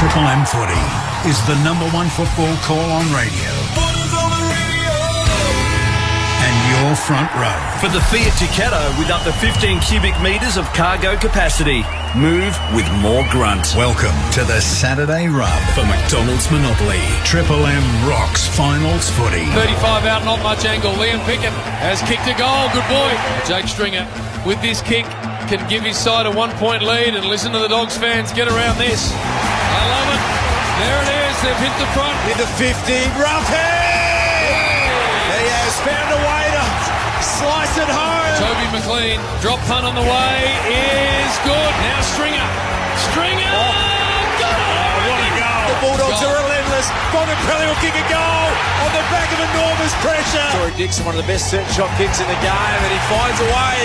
Triple M Footy is the number one football call on radio. And your front row. For the Fiat Ducato with up to 15 cubic metres of cargo capacity. Move with more grunt. Welcome to the Saturday Rub for McDonald's Monopoly. Triple M rocks finals footy. 35 out, not much angle. Liam Pickett has kicked a goal. Good boy. Jake Stringer with this kick can give his side a 1-point lead, and listen to the Dogs fans get around this. I love it. There it is. They've hit the front. In the 50. Ruffy! He has found a way to slice it home. Toby McLean, drop punt on the way is good. Now Stringer. Stringer! Got it! What a goal. The Bulldogs are relentless. Bontempelli will kick a goal on the back of enormous pressure. Corey Dixon, one of the best shot kicks in the game, and he finds a way.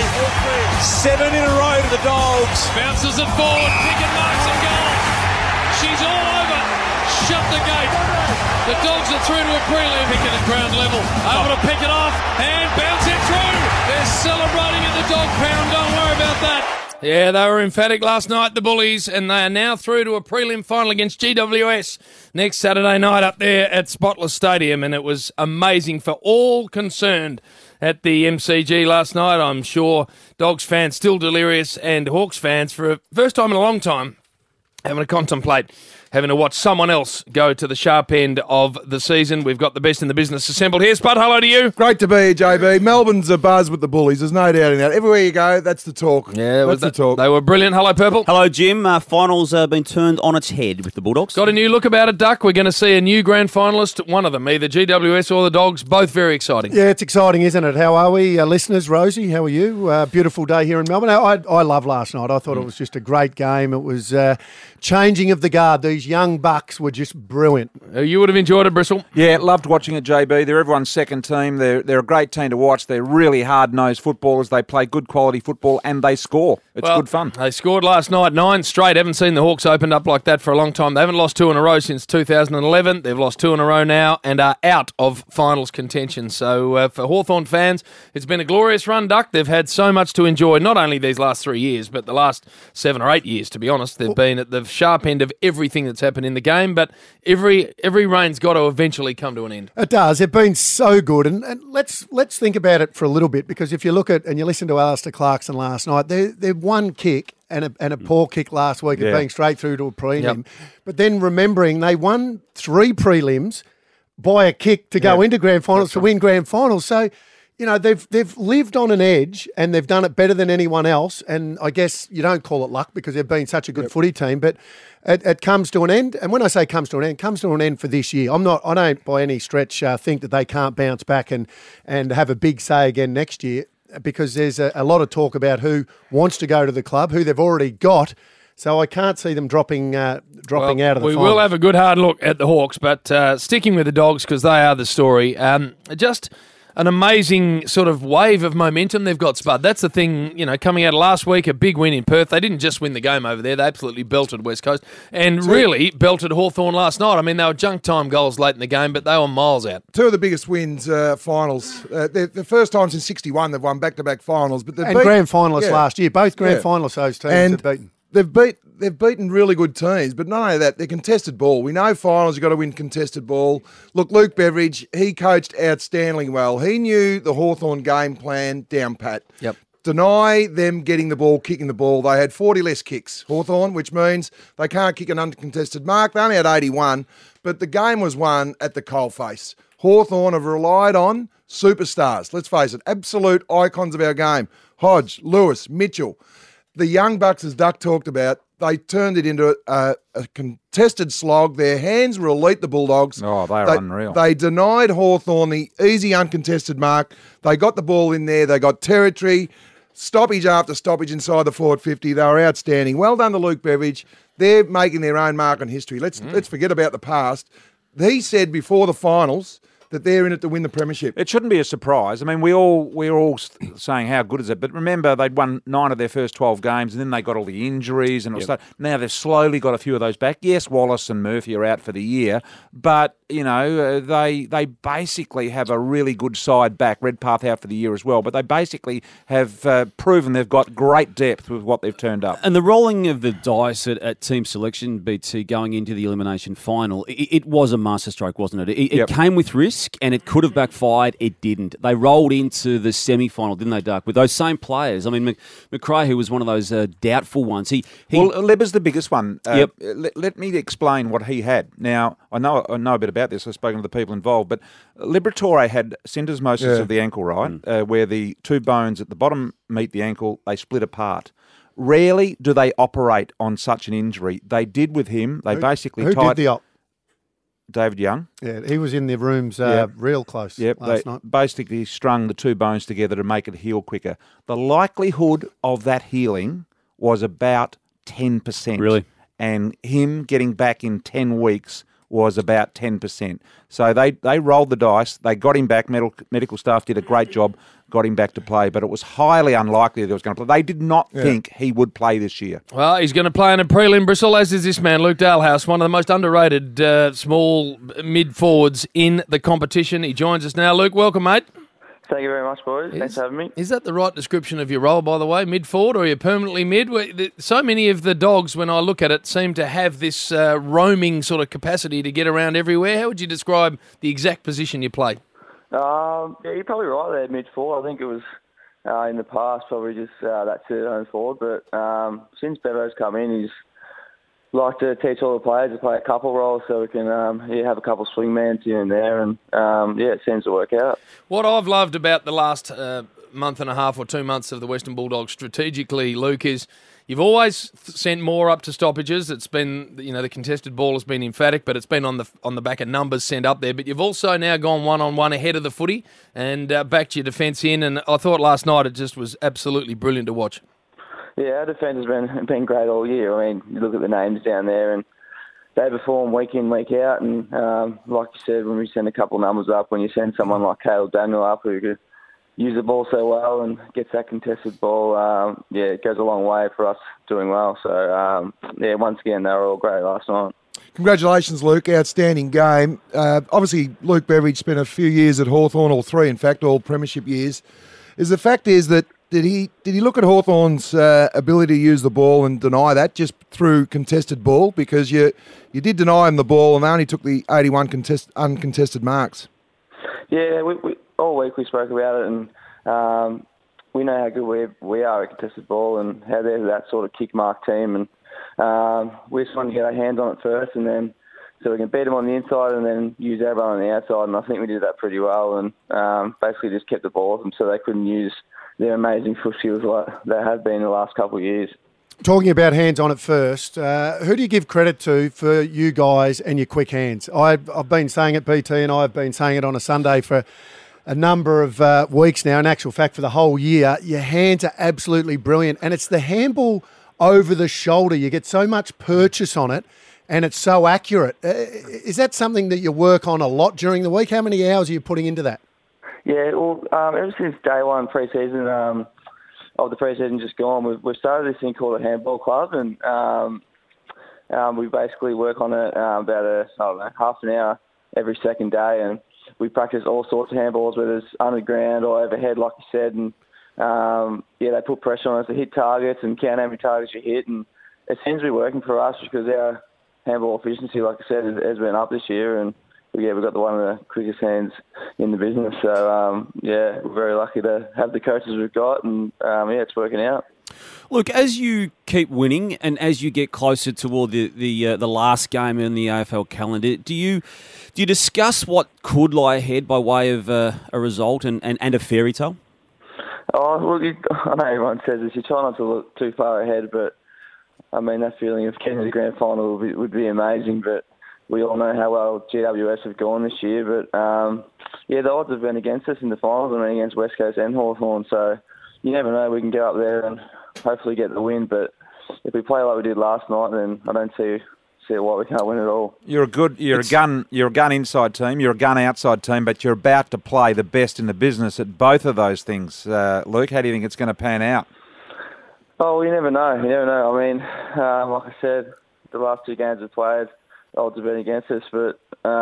7 in a row to the Dogs. Bounces it forward. Pickett marks a goal. She's all over. Shut the gate. The Dogs are through to a prelim. Pickett at ground level. Able to pick it off and bounce it through. They're celebrating at the Dog Pound. Don't worry about that. Yeah, they were emphatic last night, the Bullies, and they are now through to a prelim final against GWS next Saturday night up there at Spotless Stadium, and it was amazing for all concerned at the MCG last night. I'm sure Dogs fans still delirious, and Hawks fans for a first time in a long time having to contemplate having to watch someone else go to the sharp end of the season. We've got the best in the business assembled here. Spud, hello to you. Great to be here, JB. Melbourne's a buzz with the Bullies. There's no doubt in that. Everywhere you go, that's the talk. Yeah, that's the talk. They were brilliant. Hello, Purple. Hello, Jim. Finals been turned on its head with the Bulldogs. Got a new look about it, Duck. We're going to see a new grand finalist, one of them, either GWS or the Dogs. Both very exciting. Yeah, it's exciting, isn't it? How are we, listeners? Rosie, how are you? Beautiful day here in Melbourne. I love last night. I thought it was just a great game. It was changing of the guard. These young bucks were just brilliant. You would have enjoyed it, Bristol. Yeah, loved watching it, JB. They're everyone's second team. They're a great team to watch. They're really hard-nosed footballers. They play good quality football and they score. It's good fun. They scored last night, 9 straight. Haven't seen the Hawks opened up like that for a long time. They haven't lost 2 in a row since 2011. They've lost 2 in a row now and are out of finals contention. So for Hawthorn fans, it's been a glorious run, Duck. They've had so much to enjoy, not only these last 3 years, but the last 7 or 8 years, to be honest. They've been at the sharp end of everything that's happened in the game, but every reign's got to eventually come to an end. It does. They've been so good, and let's think about it for a little bit, because if you look at and you listen to Alistair Clarkson last night, they've one kick and a poor kick last week of being straight through to a prelim, but then remembering they won 3 prelims by a kick to go into grand finals to win grand finals. So, you know, they've lived on an edge and they've done it better than anyone else. And I guess you don't call it luck because they've been such a good footy team, but it comes to an end. And when I say comes to an end, it comes to an end for this year. I don't by any stretch think that they can't bounce back and have a big say again next year, because there's a lot of talk about who wants to go to the club, who they've already got. So I can't see them dropping out of the finals. We will have a good hard look at the Hawks, but sticking with the Dogs because they are the story. Just an amazing sort of wave of momentum they've got, Spud. That's the thing, you know, coming out of last week, a big win in Perth. They didn't just win the game over there. They absolutely belted West Coast and really belted Hawthorn last night. I mean, they were junk time goals late in the game, but they were miles out. 2 of the biggest wins, finals. The first time since 61 they've won back-to-back finals. But grand finalists last year. Both grand finalists those teams have beaten. They've beaten really good teams, but not only that, they're contested ball. We know finals, you've got to win contested ball. Look, Luke Beveridge, he coached outstandingly well. He knew the Hawthorn game plan down pat. Yep. Deny them getting the ball, kicking the ball. They had 40 less kicks, Hawthorn, which means they can't kick an uncontested mark. They only had 81, but the game was won at the coalface. Hawthorn have relied on superstars. Let's face it, absolute icons of our game. Hodge, Lewis, Mitchell. The young bucks, as Duck talked about, they turned it into a contested slog. Their hands were elite, the Bulldogs. Oh, they are unreal. They denied Hawthorn the easy uncontested mark. They got the ball in there. They got territory, stoppage after stoppage inside the forward 50. They were outstanding. Well done to Luke Beveridge. They're making their own mark on history. Let's forget about the past. He said before the finals that they're in it to win the premiership. It shouldn't be a surprise. I mean, we're all saying how good is it, but remember they'd won 9 of their first 12 games, and then they got all the injuries, and now they've slowly got a few of those back. Yes, Wallace and Murphy are out for the year, but they basically have a really good side back. Redpath out for the year as well, but they basically have proven they've got great depth with what they've turned up. And the rolling of the dice at team selection, BT, going into the elimination final, it was a masterstroke, wasn't it? It came with risk, and it could have backfired. It didn't. They rolled into the semi-final, didn't they, Duck, with those same players? I mean, McRae, who was one of those doubtful ones. Well, Leber's the biggest one. Let me explain what he had. Now, I know a bit about this. I've spoken to the people involved, but Liberatore had syndesmosis of the ankle, right, where the two bones at the bottom meet the ankle, they split apart. Rarely do they operate on such an injury. They did with him. They basically who tied... did the op? David Young. Yeah, he was in the rooms real close last night. Basically strung the two bones together to make it heal quicker. The likelihood of that healing was about 10%. Really? And him getting back in 10 weeks was about 10%. So they rolled the dice. They got him back. Medical staff did a great job, got him bact to play, but it was highly unlikely that he was going to play. They did not think he would play this year. Well, he's going to play in a prelim, Bristol, as is this man, Luke Dalhouse, one of the most underrated small mid-forwards in the competition. He joins us now. Luke, welcome, mate. Thank you very much, boys. Thanks for having me. Is that the right description of your role, by the way, mid-forward, or are you permanently mid? So many of the Dogs, when I look at it, seem to have this roaming sort of capacity to get around everywhere. How would you describe the exact position you play? You're probably right there, mid-forward. I think it was in the past probably just that third home forward, but since Bevo's come in, he's like to teach all the players to play a couple roles so we can have a couple swingmans here and there, and it seems to work out. What I've loved about the last month and a half or 2 months of the Western Bulldogs strategically, Luke, is you've always sent more up to stoppages. It's been, the contested ball has been emphatic, but it's been on the back of numbers sent up there. But you've also now gone one-on-one ahead of the footy and backed your defence in, and I thought last night it just was absolutely brilliant to watch. Yeah, our defence has been great all year. I mean, you look at the names down there and they perform week in, week out. And like you said, when we send a couple of numbers up, when you send someone like Caleb Daniel up who could use the ball so well and gets that contested ball, it goes a long way for us doing well. So, once again, they were all great last night. Congratulations, Luke. Outstanding game. Obviously, Luke Beveridge spent a few years at Hawthorn, all three, in fact, all premiership years. The fact is that did he look at Hawthorn's ability to use the ball and deny that just through contested ball? Because you did deny him the ball and they only took the 81 uncontested marks. Yeah, we all week we spoke about it, and we know how good we are at contested ball and how they're that sort of kick mark team, and we just wanted to get our hands on it first, and then so we can beat them on the inside and then use everyone on the outside, and I think we did that pretty well, and basically just kept the ball with them so they couldn't use their amazing foot skills like they have been the last couple of years. Talking about hands on it first, who do you give credit to for you guys and your quick hands? I've been saying it, BT, and I've been saying it on a Sunday for a number of weeks now. In actual fact, for the whole year, your hands are absolutely brilliant, and it's the handball over the shoulder. You get so much purchase on it, and it's so accurate. Is that something that you work on a lot during the week? How many hours are you putting into that? Yeah, well, ever since day one pre-season of the pre-season just gone, we've started this thing called a handball club, and we basically work on it about half an hour every second day, and we practice all sorts of handballs, whether it's underground or overhead, like you said, and they put pressure on us to hit targets and count how many targets you hit, and it seems to be working for us because our handball efficiency, like I said, has been up this year, and we've got one of the quickest hands in the business. So, we're very lucky to have the coaches we've got, and, it's working out. Look, as you keep winning and as you get closer toward the last game in the AFL calendar, do you discuss what could lie ahead by way of a result and a fairy tale? Oh, well, I know everyone says this. You try not to look too far ahead, but, I mean, that feeling of getting to the grand final would be amazing, but we all know how well GWS have gone this year, but the odds have been against us in the finals. I mean, against West Coast and Hawthorn, so you never know. We can go up there and hopefully get the win, but if we play like we did last night, then I don't see see why we can't win it all. You're a gun inside team, you're a gun outside team, but you're about to play the best in the business at both of those things. Luke, how do you think it's going to pan out? Oh, you never know. I mean, like I said, the last 2 games we've played, odds have been against us, but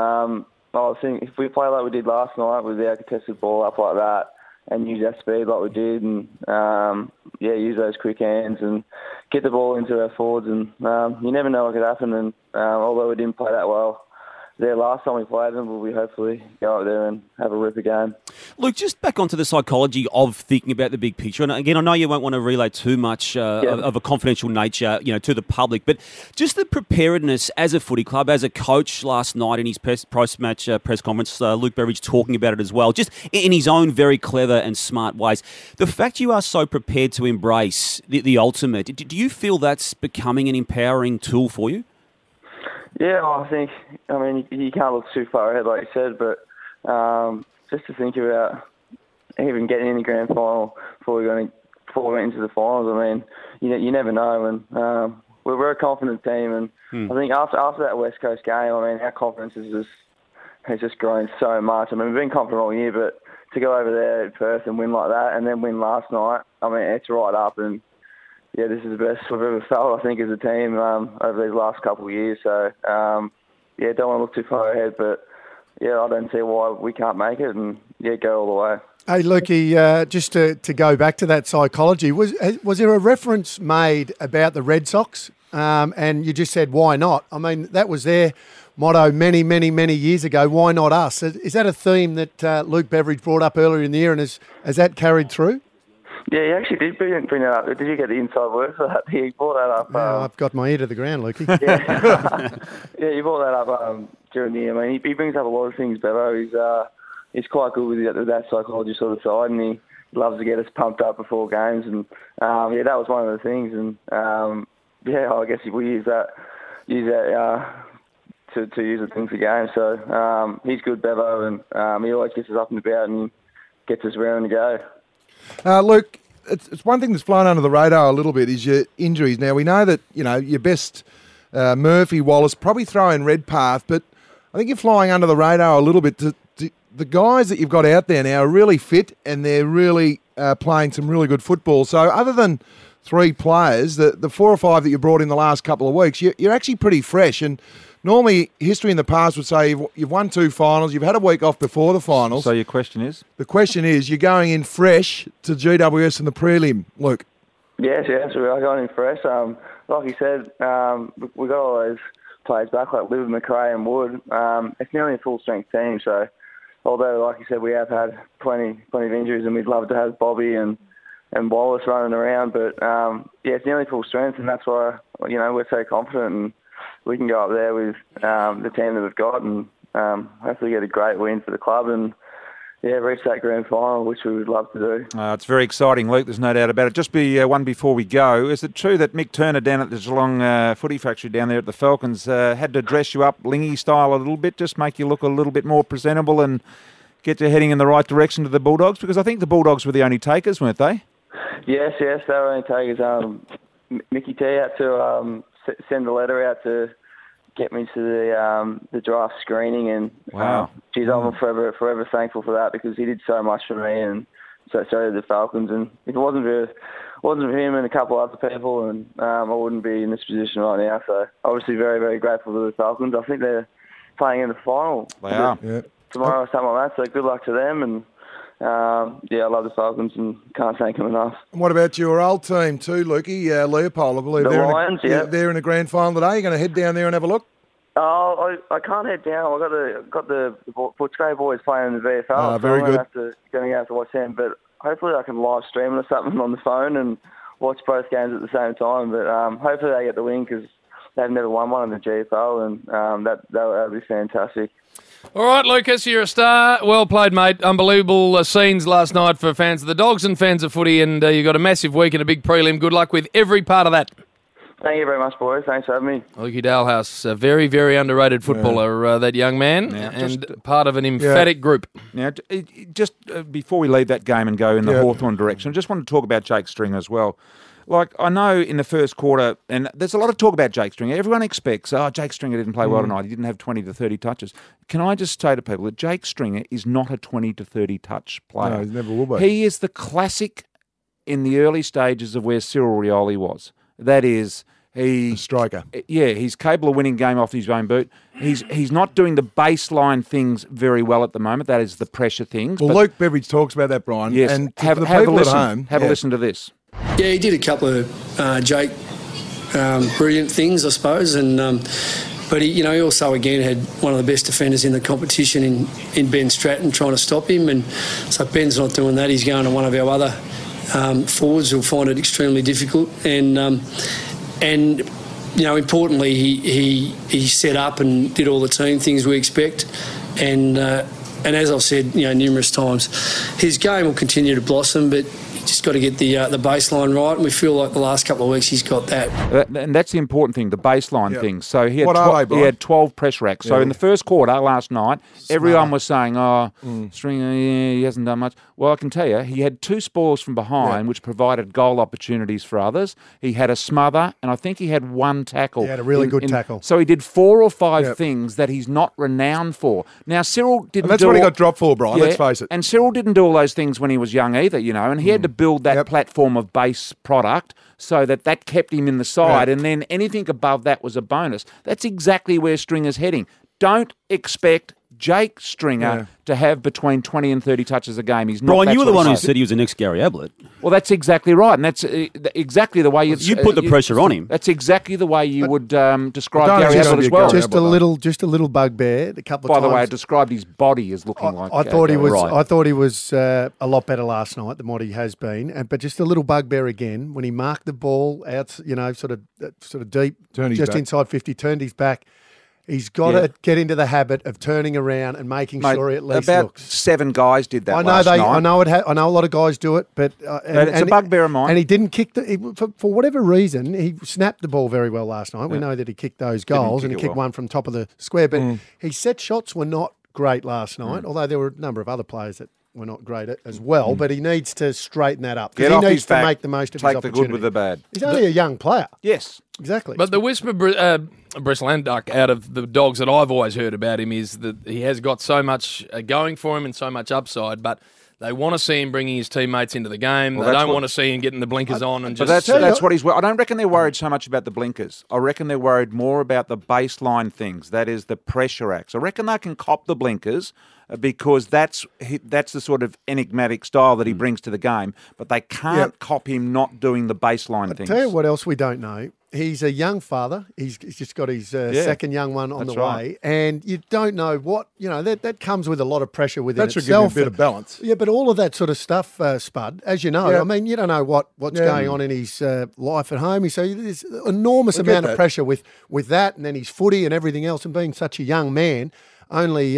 I think if we play like we did last night with our contested ball up like that and use our speed like we did and, use those quick hands and get the ball into our forwards and you never know what could happen. And although we didn't play that well there last time we played them, we'll hopefully go out there and have a ripper game. Luke, just back onto the psychology of thinking about the big picture. And again, I know you won't want to relay too much of a confidential nature, to the public, but just the preparedness as a footy club, as a coach last night in his post-match press conference, Luke Beveridge talking about it as well, just in his own very clever and smart ways. The fact you are so prepared to embrace the ultimate, do you feel that's becoming an empowering tool for you? Yeah, I mean, you can't look too far ahead, like you said, but just to think about even getting in the grand final before we went into the finals, I mean, you never know. And we're a confident team, and I think after that West Coast game, I mean, our confidence has just grown so much. I mean, we've been confident all year, but to go over there in Perth and win like that, and then win last night, I mean, it's right up. And yeah, this is the best we've ever felt, I think, as a team over these last couple of years. So, don't want to look too far ahead, but, I don't see why we can't make it and, go all the way. Hey, Lukey, just to go back to that psychology, was there a reference made about the Red Sox? And you just said, why not? I mean, that was their motto many, many, many years ago. Why not us? Is that a theme that Luke Beveridge brought up earlier in the year, and has that carried through? Yeah, he actually did bring that up. Did you get the inside word for that? He brought that up. I've got my ear to the ground, Lukey. Yeah, he brought that up during the year. I mean, he brings up a lot of things, Bevo. He's quite good with that psychology sort of side, and he loves to get us pumped up before games. And that was one of the things. And I guess we use that to use it in the game. So he's good, Bevo, and he always gets us up and about and gets us round to go. Luke, it's one thing that's flown under the radar a little bit is your injuries. Now, we know that, your best Murphy, Wallace, probably throw in Redpath, but I think you're flying under the radar a little bit. The guys that you've got out there now are really fit and they're really playing some really good football. So other than 3 players, the 4 or 5 that you brought in the last couple of weeks, you're actually pretty fresh. And normally, history in the past would say you've won 2 finals, you've had a week off before the finals. So your question is? The question is, you're going in fresh to GWS in the prelim, Luke. Yes, we are going in fresh. Like you said, we got all those players back, like Liv, McRae and Wood. It's nearly a full-strength team, so although, like you said, we have had plenty of injuries and we'd love to have Bobby and Wallace running around, but it's nearly full strength, and that's why, we're so confident and we can go up there with the team that we've got and hopefully get a great win for the club and reach that grand final, which we would love to do. It's very exciting, Luke. There's no doubt about it. Just one before we go. Is it true that Mick Turner down at the Geelong Footy Factory down there at the Falcons had to dress you up Lingy style a little bit, just make you look a little bit more presentable and get you heading in the right direction to the Bulldogs? Because I think the Bulldogs were the only takers, weren't they? Yes, they were only takers. Mickey T had to send a letter out to get me to the draft screening, and wow, I'm forever thankful for that because he did so much for me, and so did the Falcons. And if it wasn't for him and a couple other people, and I wouldn't be in this position right now. So obviously, very, very grateful to the Falcons. I think they're playing in the final tomorrow or something like that. So good luck to them, and I love the Falcons and can't thank them enough. And what about your old team too, Lukey? Leopold, I believe the Lions. They're in a grand final today. You're going to head down there and have a look. Oh, I can't head down. I've got the Footscray boys playing in the VFL. Very good. Going to have to watch them, but hopefully I can live stream or something on the phone and watch both games at the same time. But hopefully they get the win because they've never won one in the GFL, and that would be fantastic. All right, Lucas, you're a star. Well played, mate. Unbelievable scenes last night for fans of the Dogs and fans of footy, and you got a massive week and a big prelim. Good luck with every part of that. Thank you very much, boys. Thanks for having me. Lukey Dalhouse, a very, very underrated footballer, that young man, and part of an emphatic group. Now, just before we leave that game and go in the Hawthorn direction, I just want to talk about Jake Stringer as well. Like, I know in the first quarter, and there's a lot of talk about Jake Stringer. Everyone expects, Jake Stringer didn't play well tonight. He didn't have 20 to 30 touches. Can I just say to people that Jake Stringer is not a 20 to 30 touch player. No, he never will be. He is the classic in the early stages of where Cyril Rioli was. That is... A striker. Yeah, he's capable of winning game off his own boot. He's not doing the baseline things very well at the moment. That is the pressure things. Well, Luke Beveridge talks about that, Brian. Yes, and have the a people listen. at home, Have a listen to this. Yeah, he did a couple of Jake brilliant things, I suppose, and but he also again had one of the best defenders in the competition in Ben Stratton trying to stop him, and so Ben's not doing that. He's going to one of our other forwards who'll find it extremely difficult, and importantly, he set up and did all the team things we expect, and as I've said, numerous times, his game will continue to blossom, but you just got to get the baseline right, and we feel like the last couple of weeks he's got that. And that's the important thing, the baseline thing. So he had 12 pressure acts. Yeah. So in the first quarter last night, everyone was saying, Stringer, he hasn't done much. Well, I can tell you, he had 2 spoils from behind, which provided goal opportunities for others. He had a smother, and I think he had 1 tackle. He had a really good tackle. So he did 4 or 5 things that he's not renowned for. Now, Cyril didn't and that's what he got dropped for, Brian, let's face it. And Cyril didn't do all those things when he was young either, and he had to build that platform of base product so that kept him in the side, and then anything above that was a bonus. That's exactly where Stringer's heading. Don't expect Jake Stringer to have between 20 and 30 touches a game. He's not. Brian, you were the one who said he was the next Gary Ablett. Well, that's exactly right, and that's exactly the way you put the pressure on him. That's exactly the way you would describe Gary Ablett as well. Just a little bugbear. A couple of times. By the way, I described his body as looking like. I thought he was. Right. I thought he was a lot better last night than what he has been. But just a little bugbear again when he marked the ball out, sort of deep, just inside 50, turned his back. He's got to get into the habit of turning around and making sure he at least about looks. 7 guys did that. I know last night. I know I know a lot of guys do it, but it's a bugbear of mine. And he didn't kick for whatever reason. He snapped the ball very well last night. We know that he kicked those goals and he kicked one from top of the square. But his set shots were not great last night. Although there were a number of other players that were not great as well. But he needs to straighten that up. Get he off needs his to back, make the most of his take opportunity. the good with the bad. He's only a young player. Yes. Exactly. But the whisper, Bristle and Duck, out of the Dogs that I've always heard about him is that he has got so much going for him and so much upside, but they want to see him bringing his teammates into the game. They don't want to see him getting the blinkers on and just... That's what he's... I don't reckon they're worried so much about the blinkers. I reckon they're worried more about the baseline things, that is the pressure acts. I reckon they can cop the blinkers because that's the sort of enigmatic style that he brings to the game, but they can't cop him not doing the baseline things. I'll tell you what else we don't know. He's a young father. He's just got his second young one on the way. And you don't know what, that comes with a lot of pressure within itself. That should give him a bit of balance. Yeah, but all of that sort of stuff, Spud, as you know, I mean, you don't know what's going on in his life at home. So there's an enormous amount of pressure with that, and then his footy and everything else, and being such a young man. Only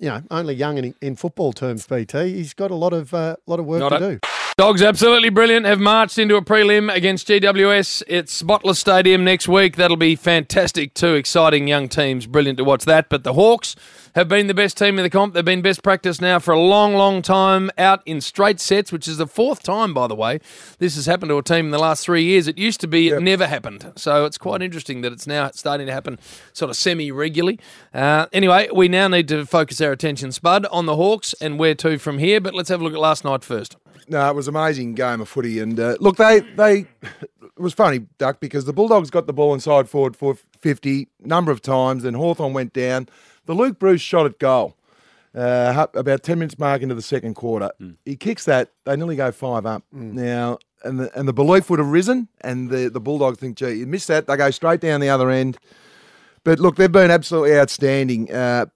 young in football terms, BT. He's got a lot of work to do. Dogs absolutely brilliant. Have marched into a prelim against GWS at Spotless Stadium next week. That'll be fantastic. 2 exciting young teams. Brilliant to watch that. But the Hawks have been the best team in the comp. They've been best practice now for a long, long time, out in straight sets, which is the 4th time, by the way, this has happened to a team in the last 3 years. It used to be it never happened. So it's quite interesting that it's now starting to happen sort of semi-regularly. Anyway, we now need to focus our attention, Spud, on the Hawks and where to from here. But let's have a look at last night first. No, it was an amazing game of footy. And look, it was funny, Duck, because the Bulldogs got the ball inside forward for 50 number of times. Then Hawthorn went down. The Luke Bruce shot at goal about 10 minutes mark into the second quarter. He kicks that. They nearly go 5 up. Now, and the belief would have risen, and the Bulldogs think, gee, you missed that. They go straight down the other end. But look, they've been absolutely outstanding.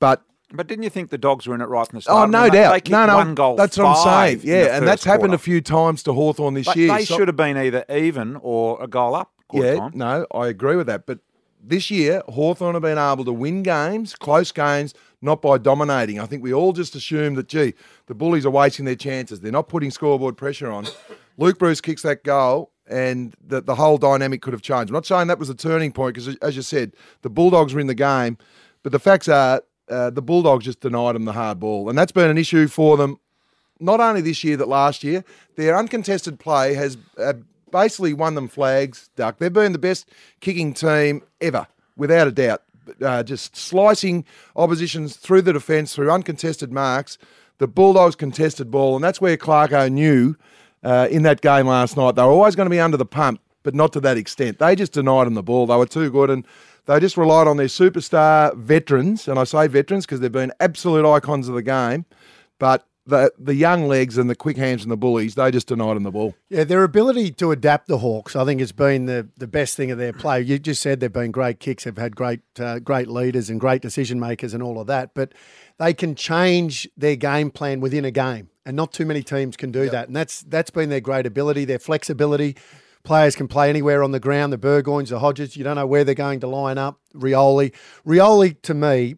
But didn't you think the Dogs were in it right from the start? Oh, no doubt. They kicked one goal, that's what I'm saying. Yeah, and that's happened quarter. a few times to Hawthorn this year. They should have been either even or a goal up. No, I agree with that. But this year, Hawthorn have been able to win games, close games, not by dominating. I think we all just assume that, gee, the Bullies are wasting their chances. They're not putting scoreboard pressure on. Luke Bruce kicks that goal, and the whole dynamic could have changed. I'm not saying that was a turning point because, as you said, the Bulldogs were in the game. But the facts are, the Bulldogs just denied them the hard ball. And that's been an issue for them, not only this year, but last year. Their uncontested play has basically won them flags, Duck. They've been the best kicking team ever, without a doubt. Just slicing oppositions through the defence, through uncontested marks. The Bulldogs contested ball, and that's where Clarko knew in that game last night they were always going to be under the pump, but not to that extent. They just denied them the ball. They were too good, and they just relied on their superstar veterans, and I say veterans because they've been absolute icons of the game, but the young legs and the quick hands and the bullies, they just denied them the ball. Yeah, their ability to adapt the Hawks, I think, has been the best thing of their play. You just said they've been great kicks, they've had great leaders and great decision makers and all of that, but they can change their game plan within a game, and not too many teams can do that. And that's been their great ability, their flexibility. Players can play anywhere on the ground, the Burgoynes, the Hodges. You don't know where they're going to line up. Rioli, to me,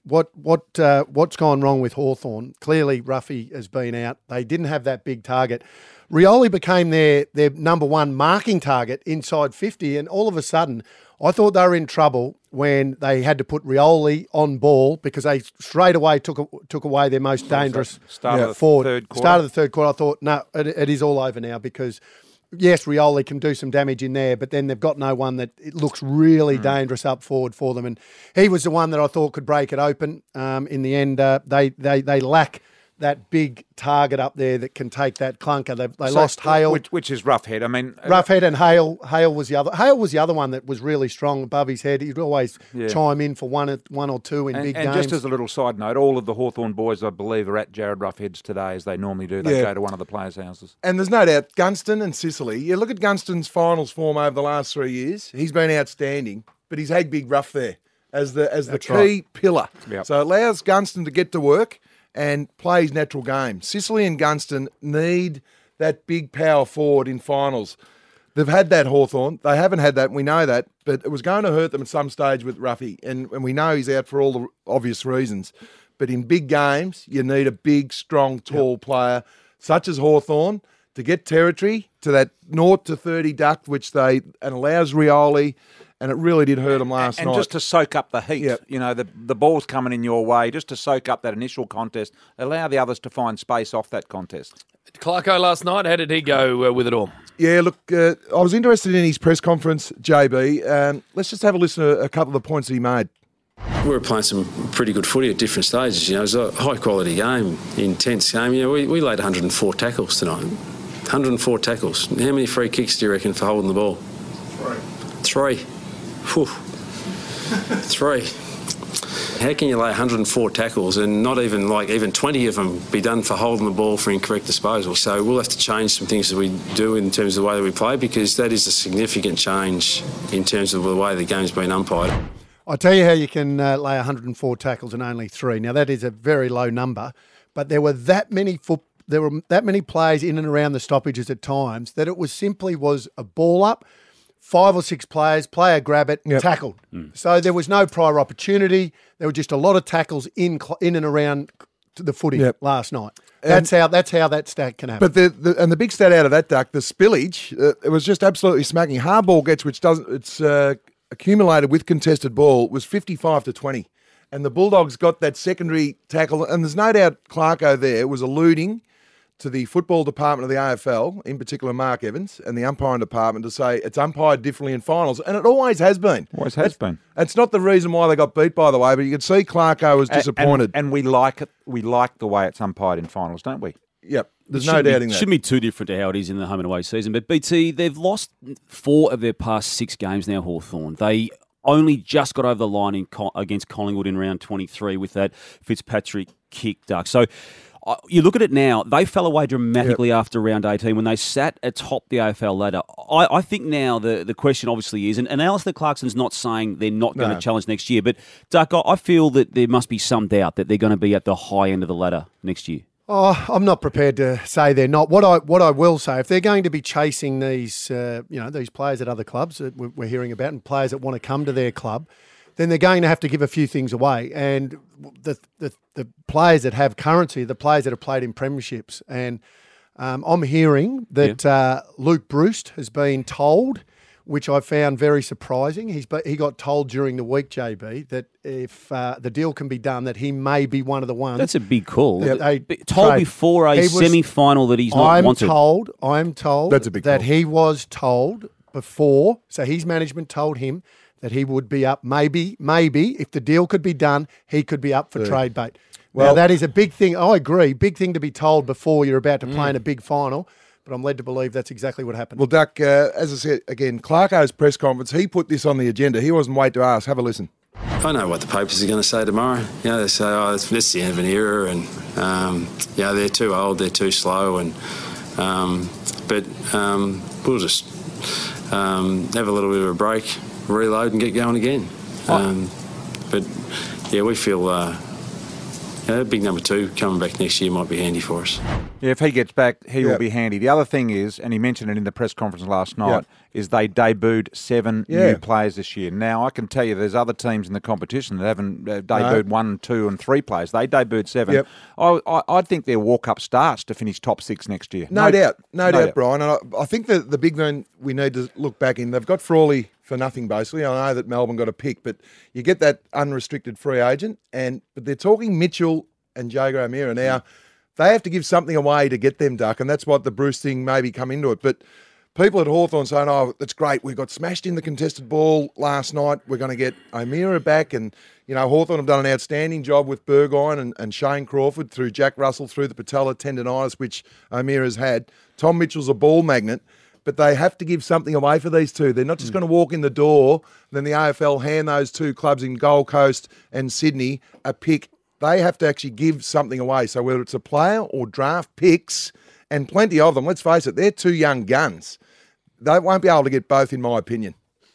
what's gone wrong with Hawthorn? Clearly, Ruffy has been out. They didn't have that big target. Rioli became their number one marking target inside 50, and all of a sudden, I thought they were in trouble when they had to put Rioli on ball because they straight away took away their most dangerous forward. Start of the third quarter, I thought, no, it is all over now because yes, Rioli can do some damage in there, but then they've got no one that it looks really dangerous up forward for them. And he was the one that I thought could break it open. In the end, they lack that big target up there that can take that clunker. They lost Hale, which is Roughhead. I mean, Roughhead and Hale. Hale was the other. Hale was the other one that was really strong above his head. He'd always chime in for one or two in big games. And just as a little side note, all of the Hawthorn boys, I believe, are at Jared Roughhead's today, as they normally do. They go to one of the players' houses. And there's no doubt, Gunston and Sicily. You look at Gunston's finals form over the last 3 years. He's been outstanding, but he's had Big Rough there as the key pillar. Yep. So it allows Gunston to get to work and play his natural game. Sicily and Gunston need that big power forward in finals. They've had that, Hawthorn. They haven't had that, we know that, but it was going to hurt them at some stage with Ruffy, and we know he's out for all the obvious reasons. But in big games, you need a big, strong, tall player such as Hawthorn to get territory to that 0 to 30 duck, and allows Rioli. And it really did hurt them last night. And just to soak up the heat, you know, the ball's coming in your way, just to soak up that initial contest, allow the others to find space off that contest. Clarko last night, how did he go with it all? Yeah, look, I was interested in his press conference, JB. Let's just have a listen to a couple of the points that he made. We were playing some pretty good footy at different stages. You know, it was a high-quality game, intense game. You know, we laid 104 tackles tonight. 104 tackles. How many free kicks do you reckon for holding the ball? Three. Whew. 3. How can you lay 104 tackles and not even 20 of them be done for holding the ball for incorrect disposal? So we'll have to change some things that we do in terms of the way that we play, because that is a significant change in terms of the way the game's been umpired. I'll tell you how you can lay 104 tackles and only 3. Now, that is a very low number, but there were that many players in and around the stoppages at times that it was a ball up, 5 or 6 players, player grab it, tackled. So there was no prior opportunity. There were just a lot of tackles in and around the footy last night. That's how that stat can happen. But the big stat out of that, Duck, the spillage, it was just absolutely smacking. Hardball gets, it's accumulated with contested ball, was 55 to 20. And the Bulldogs got that secondary tackle, and there's no doubt Clarko there was alluding to the football department of the AFL, in particular Mark Evans, and the umpiring department to say it's umpired differently in finals, and it always has been. It's not the reason why they got beat, by the way, but you could see Clarko was disappointed. And we like it. We like the way it's umpired in finals, don't we? Yep. There's no doubting that. It shouldn't be too different to how it is in the home and away season. But BT, they've lost 4 of their past 6 games now, Hawthorn. They only just got over the line against Collingwood in round 23 with that Fitzpatrick kick, Duck. So you look at it now, they fell away dramatically after round 18 when they sat atop the AFL ladder. I think now the question obviously is, and Alistair Clarkson's not saying they're not going to challenge next year, but Duck, I feel that there must be some doubt that they're going to be at the high end of the ladder next year. Oh, I'm not prepared to say they're not. What I will say, if they're going to be chasing these these players at other clubs that we're hearing about and players that want to come to their club, then they're going to have to give a few things away. And the players that have currency, the players that have played in premierships. And I'm hearing that Luke Breust has been told which I found very surprising. He got told during the week, JB, that if the deal can be done, that he may be one of the ones. That's a big call. Told before a semi-final that he's not wanted. I'm told That's a big call. he was told before, so his management told him that he would be up. Maybe if the deal could be done, he could be up for trade bait. Well, now, that is a big thing. I agree. Big thing to be told before you're about to play in a big final. But I'm led to believe that's exactly what happened. Well, Duck, as I said, again, Clarko's press conference, he put this on the agenda. He wasn't wait to ask. Have a listen. I know what the papers are going to say tomorrow. They say, it's the end of an era and, they're too old, they're too slow. But we'll just have a little bit of a break, reload and get going again. We feel... big number 2 coming back next year might be handy for us. Yeah, if he gets back, he will be handy. The other thing is, and he mentioned it in the press conference last night, is they debuted 7 new players this year. Now, I can tell you there's other teams in the competition that haven't debuted 1, 2 and 3 players. They debuted 7. Yep. I think they're walk-up starts to finish top 6 next year. No doubt, Brian. And I think that the big one we need to look back in, they've got Frawley for nothing, basically. I know that Melbourne got a pick, but you get that unrestricted free agent, but they're talking Mitchell and Jaeger O'Meara. Now, they have to give something away to get them, Duck, and that's what the Bruce thing maybe come into it. But people at Hawthorn saying, that's great, we got smashed in the contested ball last night, we're going to get O'Meara back, and, Hawthorn have done an outstanding job with Burgoyne and Shane Crawford through Jack Russell, through the patella tendonitis, which O'Meara's had. Tom Mitchell's a ball magnet. But they have to give something away for these two. They're not just going to walk in the door, then the AFL hand those 2 clubs in Gold Coast and Sydney a pick. They have to actually give something away. So whether it's a player or draft picks, and plenty of them, let's face it, they're 2 young guns. They won't be able to get both, in my opinion.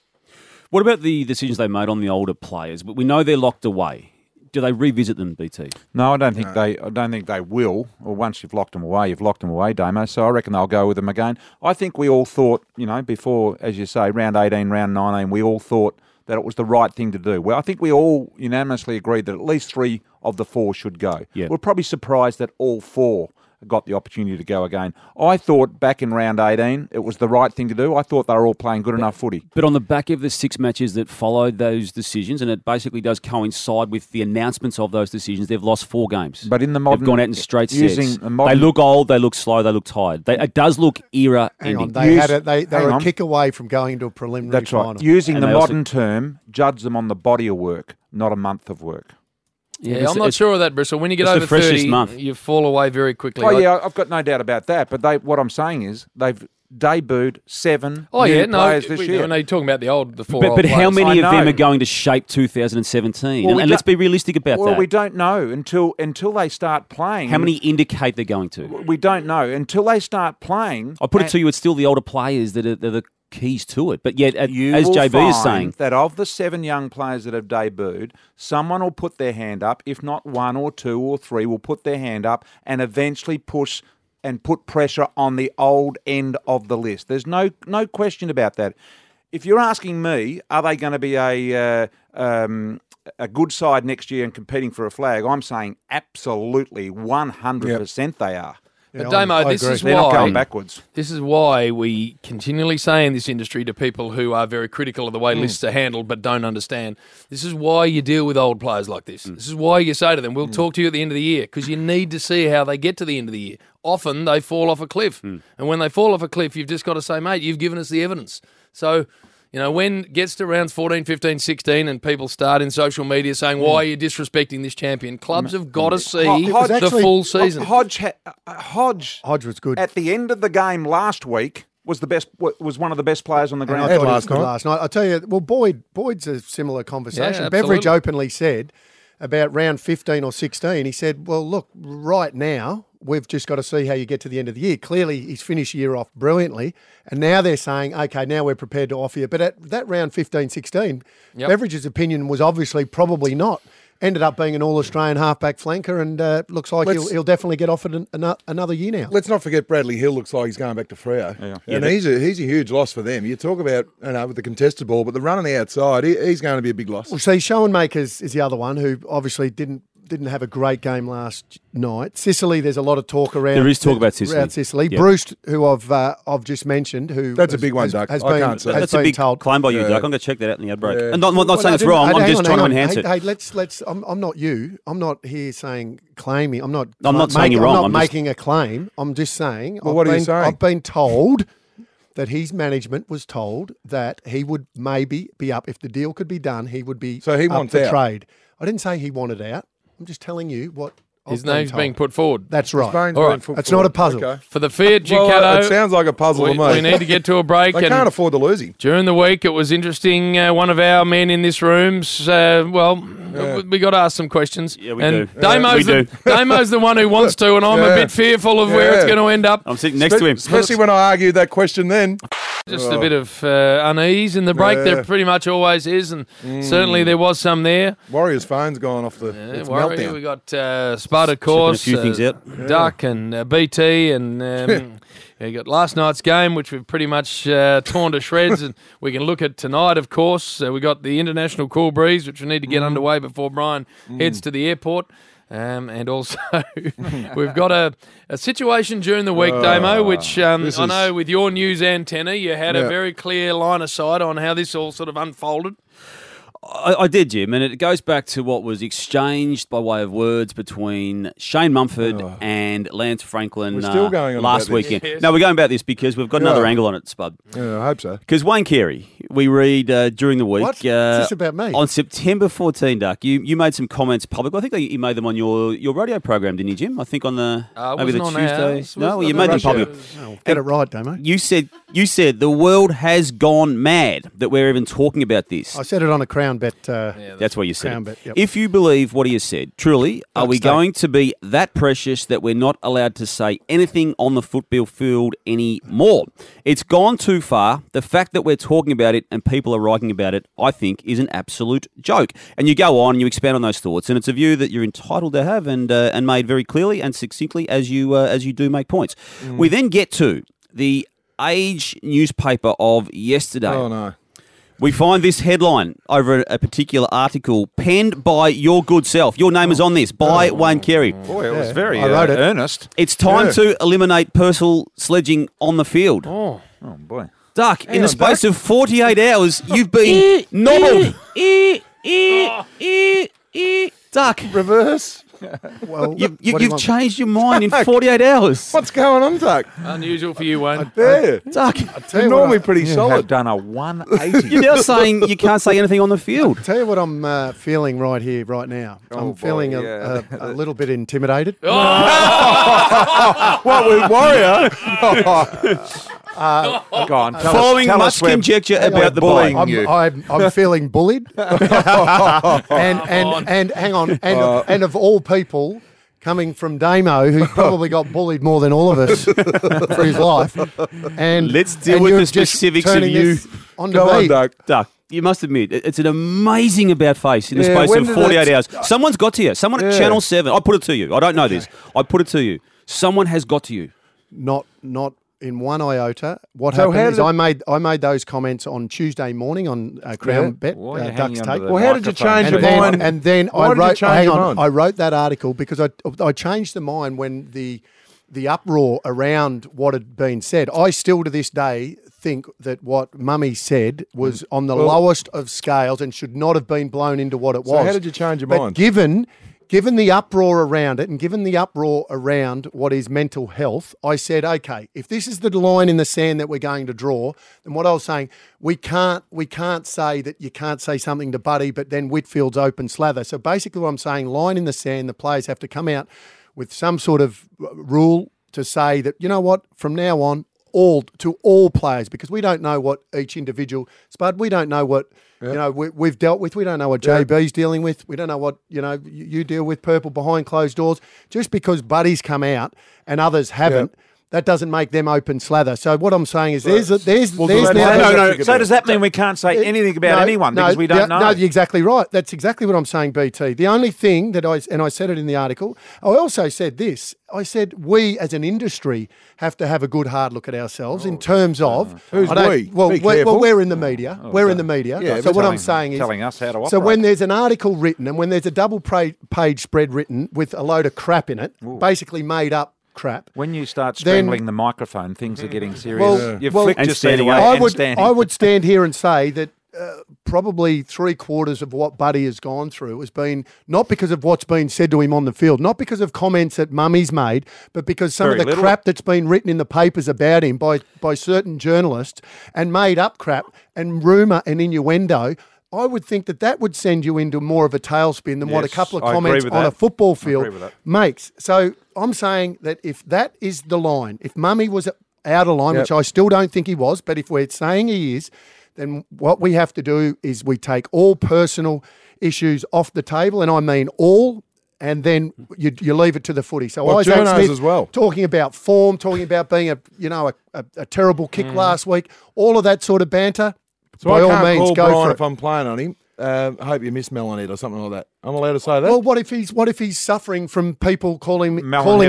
What about the decisions they made on the older players? We know they're locked away. Do they revisit them, BT? No, I don't think they will. Or once you've locked them away, Damo. So I reckon they'll go with them again. I think we all thought, before, as you say, round 18, round 19, we all thought that it was the right thing to do. Well, I think we all unanimously agreed that at least 3 of the 4 should go. Yep. We're probably surprised that all 4 got the opportunity to go again. I thought back in round 18 it was the right thing to do. I thought they were all playing good enough footy. But on the back of the 6 matches that followed those decisions, and it basically does coincide with the announcements of those decisions, they've lost 4 games. But in the modern... They've gone out in straight sets. They look old, they look slow, they look tired. It does look era ending. They were a kick away from going into a preliminary final. That's right. Using the modern term, judge them on the body of work, not a month of work. Yeah, I'm not sure of that, Bristol. When you get over 30, you fall away very quickly. Oh, yeah, I've got no doubt about that. But what I'm saying is they've debuted 7 new players this year. No, you're talking about the 4 old But how many of them are going to shape 2017? Well, and let's be realistic about that. Well, we don't know until they start playing. How many indicate they're going to? We don't know. Until they start playing... I put it to you, it's still the older players that are the keys to it. But yet, as JB is saying, that of the 7 young players that have debuted, someone will put their hand up. If not 1 or 2 or 3 will put their hand up and eventually push and put pressure on the old end of the list. There's no question about that. If you're asking me, are they going to be a good side next year and competing for a flag? I'm saying absolutely 100% they are. But Damo, they're not going backwards. This is why we continually say in this industry to people who are very critical of the way lists are handled but don't understand, this is why you deal with old players like this. This is why you say to them, we'll talk to you at the end of the year, because you need to see how they get to the end of the year. Often they fall off a cliff. And when they fall off a cliff, you've just got to say, mate, you've given us the evidence. So... when it gets to rounds 14, 15, 16 and people start in social media saying, why are you disrespecting this champion? Clubs have got to see the full season. Hodge was good. At the end of the game last week was one of the best players on the ground. Last night. I tell you, well, Boyd's a similar conversation. Yeah, Beveridge openly said about round 15 or 16, he said, well, look, right now, we've just got to see how you get to the end of the year. Clearly, he's finished the year off brilliantly, and now they're saying, okay, now we're prepared to offer you. But at that round 15, 16, Beveridge's opinion was obviously probably not. Ended up being an All-Australian halfback flanker, and looks like he'll definitely get offered another year now. Let's not forget Bradley Hill looks like he's going back to Freo. And he's a huge loss for them. You talk about with the contested ball, but the running outside, he's going to be a big loss. Well, see, Schoenmakers is the other one who obviously didn't didn't have a great game last night. Sicily, there's a lot of talk around. There is talk about Sicily. Yep. Bruce, who I've just mentioned, that's a big one, Doug. Has been that's a big claim by you, Doug. I'm going to check that out in the ad break. Yeah. And not saying it's wrong. I'm just trying to enhance it. Hey, let's. I'm not you. I'm not here saying claiming. I'm not saying you're wrong. I'm not making a claim. I'm just saying. Well, what are you saying? I've been told that his management was told that he would maybe be up if the deal could be done. He would be so he up wants for out. trade. I didn't say he wanted out. I'm just telling you what his name's being put forward. That's right. All right. It's not a puzzle. Okay. For the Fiat Ducato. Well, it sounds like a puzzle to me. We need to get to a break. They can't afford to lose him. During the week, it was interesting. One of our men in this room's, we got to ask some questions. Yeah, we and do. Damo's the one who wants to, and I'm a bit fearful of where it's going to end up. I'm sitting next to him. Especially when I argued that question then. Just a bit of unease in the break. There pretty much always is, and certainly there was some there. Warriors' phone's gone off the meltdown. We got Spud, of course, a few things out. Duck and BT, and you got last night's game, which we've pretty much torn to shreds, and we can look at tonight, of course. We got the International Cool Breeze, which we need to get underway before Brian heads to the airport. And also, we've got a situation during the week, Damo, which I know with your news antenna, you had a very clear line of sight on how this all sort of unfolded. I did, Jim, and it goes back to what was exchanged by way of words between Shane Mumford and Lance Franklin We're still going on last about this. weekend. Yes. No, we're going about this because we've got another angle on it, Spud. Yeah, I hope so. Because Wayne Carey, we read during the week. What? Is this about me? On September 14, Duck, you made some comments public. I think that you made them on your radio program, didn't you, Jim? I think on the maybe the Tuesday. No, you made them public. Get it right, Damo. You said the world has gone mad that we're even talking about this. I said it on a Crown Bet. That's what you said. Crown Bet, yep. If you believe what he has said, truly, are we going to be that precious that we're not allowed to say anything on the football field anymore? It's gone too far. The fact that we're talking about it and people are writing about it, I think, is an absolute joke. And you go on and you expand on those thoughts, and it's a view that you're entitled to have and made very clearly and succinctly as you do make points. We then get to the Age newspaper of yesterday. Oh, no. We find this headline over a particular article penned by your good self. Your name is on this, by Wayne Carey. Boy, it was very I wrote it. earnest. It's time to eliminate personal sledging on the field. Oh boy. Duck, in the space of 48 hours, you've been nobbled. Duck, Reverse. Well, you've changed your mind in 48 hours. What's going on, Doug? Unusual for you, Wayne. Yeah. Duck, They're normally pretty I've solid. done a 180. you're now saying you can't say anything on the field. Tell you what I'm feeling right here, right now. I'm feeling a little bit intimidated. What, with Warrior? Go on. Following tell much us where conjecture about the bullying bye. you. I'm feeling bullied, and hang on, and of all people, coming from Damo, who probably got bullied more than all of us for his life, and Let's deal and with you're the just specifics of turning you. this onto Go on, me. Doug. Duck, you must admit, it's an amazing about face in the Yeah, space when of did 48 that- hours. Someone's got to you. Someone at Yeah. Channel 7. I put it to you. I don't know this. I put it to you. Someone has got to you. Not in one iota. What So happened how is did I made those comments on Tuesday morning on Crown Bet, Why are you Duck's hanging Take. under the Well, how did you microphone? change And your mind? then Why I did you wrote. change Hang your on, mind? I wrote that article because I changed the mind when the uproar around what had been said. I still to this day think that what Mummy said was on the lowest of scales and should not have been blown into what it was. So how did you change your But mind? Given the uproar around it and given the uproar around what is mental health, I said, okay, if this is the line in the sand that we're going to draw, then what I was saying, we can't say that you can't say something to Buddy, but then Whitfield's open slather. So basically what I'm saying, line in the sand, the players have to come out with some sort of rule to say that, you know what, from now on, all players, because we don't know what each individual, Spud, we don't know what we've dealt with. We don't know what JB's dealing with. We don't know what you deal with, Purple, behind closed doors. Just because Buddy's come out and others haven't that doesn't make them open slather. So what I'm saying is there's now... So does that mean we can't say anything about anyone because we don't know? No, you're exactly right. That's exactly what I'm saying, BT. The only thing that I said it in the article, I also said this. I said we as an industry have to have a good hard look at ourselves in terms of... Who's we? Well, we're in the media. We're in the media. Yeah, so what I'm saying is... Telling us how to operate. So when there's an article written and when there's a double-page spread written with a load of crap in it, basically made up crap. When you start strangling the microphone, things are getting serious. Well, you flick your seat away I would stand here and say that probably 3/4 of what Buddy has gone through has been not because of what's been said to him on the field, not because of comments that Mummy's made, but because some of the crap that's been written in the papers about him by certain journalists and made up crap and rumour and innuendo. I would think that would send you into more of a tailspin than what a couple of comments on a football field makes. So I'm saying that if that is the line, if Mummy was out of line, which I still don't think he was, but if we're saying he is, then what we have to do is we take all personal issues off the table, and I mean all, and then you leave it to the footy. So Isaac Smith as well, talking about form, talking about being a terrible kick last week, all of that sort of banter. So by I all can't means, call go Brian for if I'm playing on him. I hope you miss Melonhead or something like that. I'm allowed to say that. Well, what if he's suffering from people calling him Melonhead?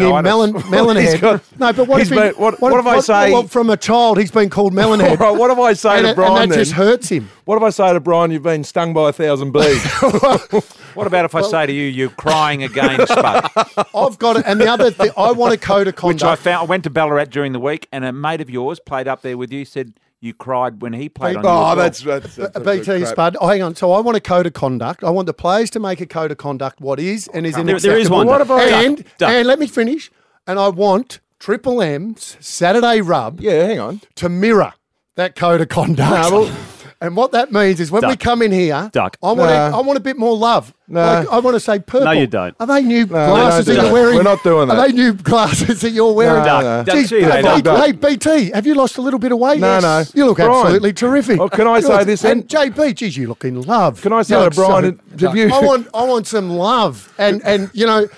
No, but what if I say? Well, from a child, he's been called Melonhead. Right, what if I say to Brian? And that just hurts him. What if I say to Brian, you've been stung by 1,000 bees? What about if I say to you, you're crying again, Spud? I've got it. And the other thing, I want a code of conduct. Which I found. I went to Ballarat during the week, and a mate of yours played up there with you. Said you cried when he played on you. Oh, that's BT Spud. Hang on. So I want a code of conduct. I want the players to make a code of conduct. What is and isn't acceptable. There is one. And let me finish. And I want Triple M's Saturday Rub. Yeah, hang on. To mirror that code of conduct. And what that means is when we come in here, I want a bit more love. Like, I want to say purple. No, you don't. Are they new glasses that you're wearing? We're not doing that. Are they new glasses that you're wearing? No. Hey, BT, have you lost a little bit of weight? No. You look absolutely terrific. Well, can I say this? And JB, geez, you look in love. Can I say to Brian, I want some love. And you know,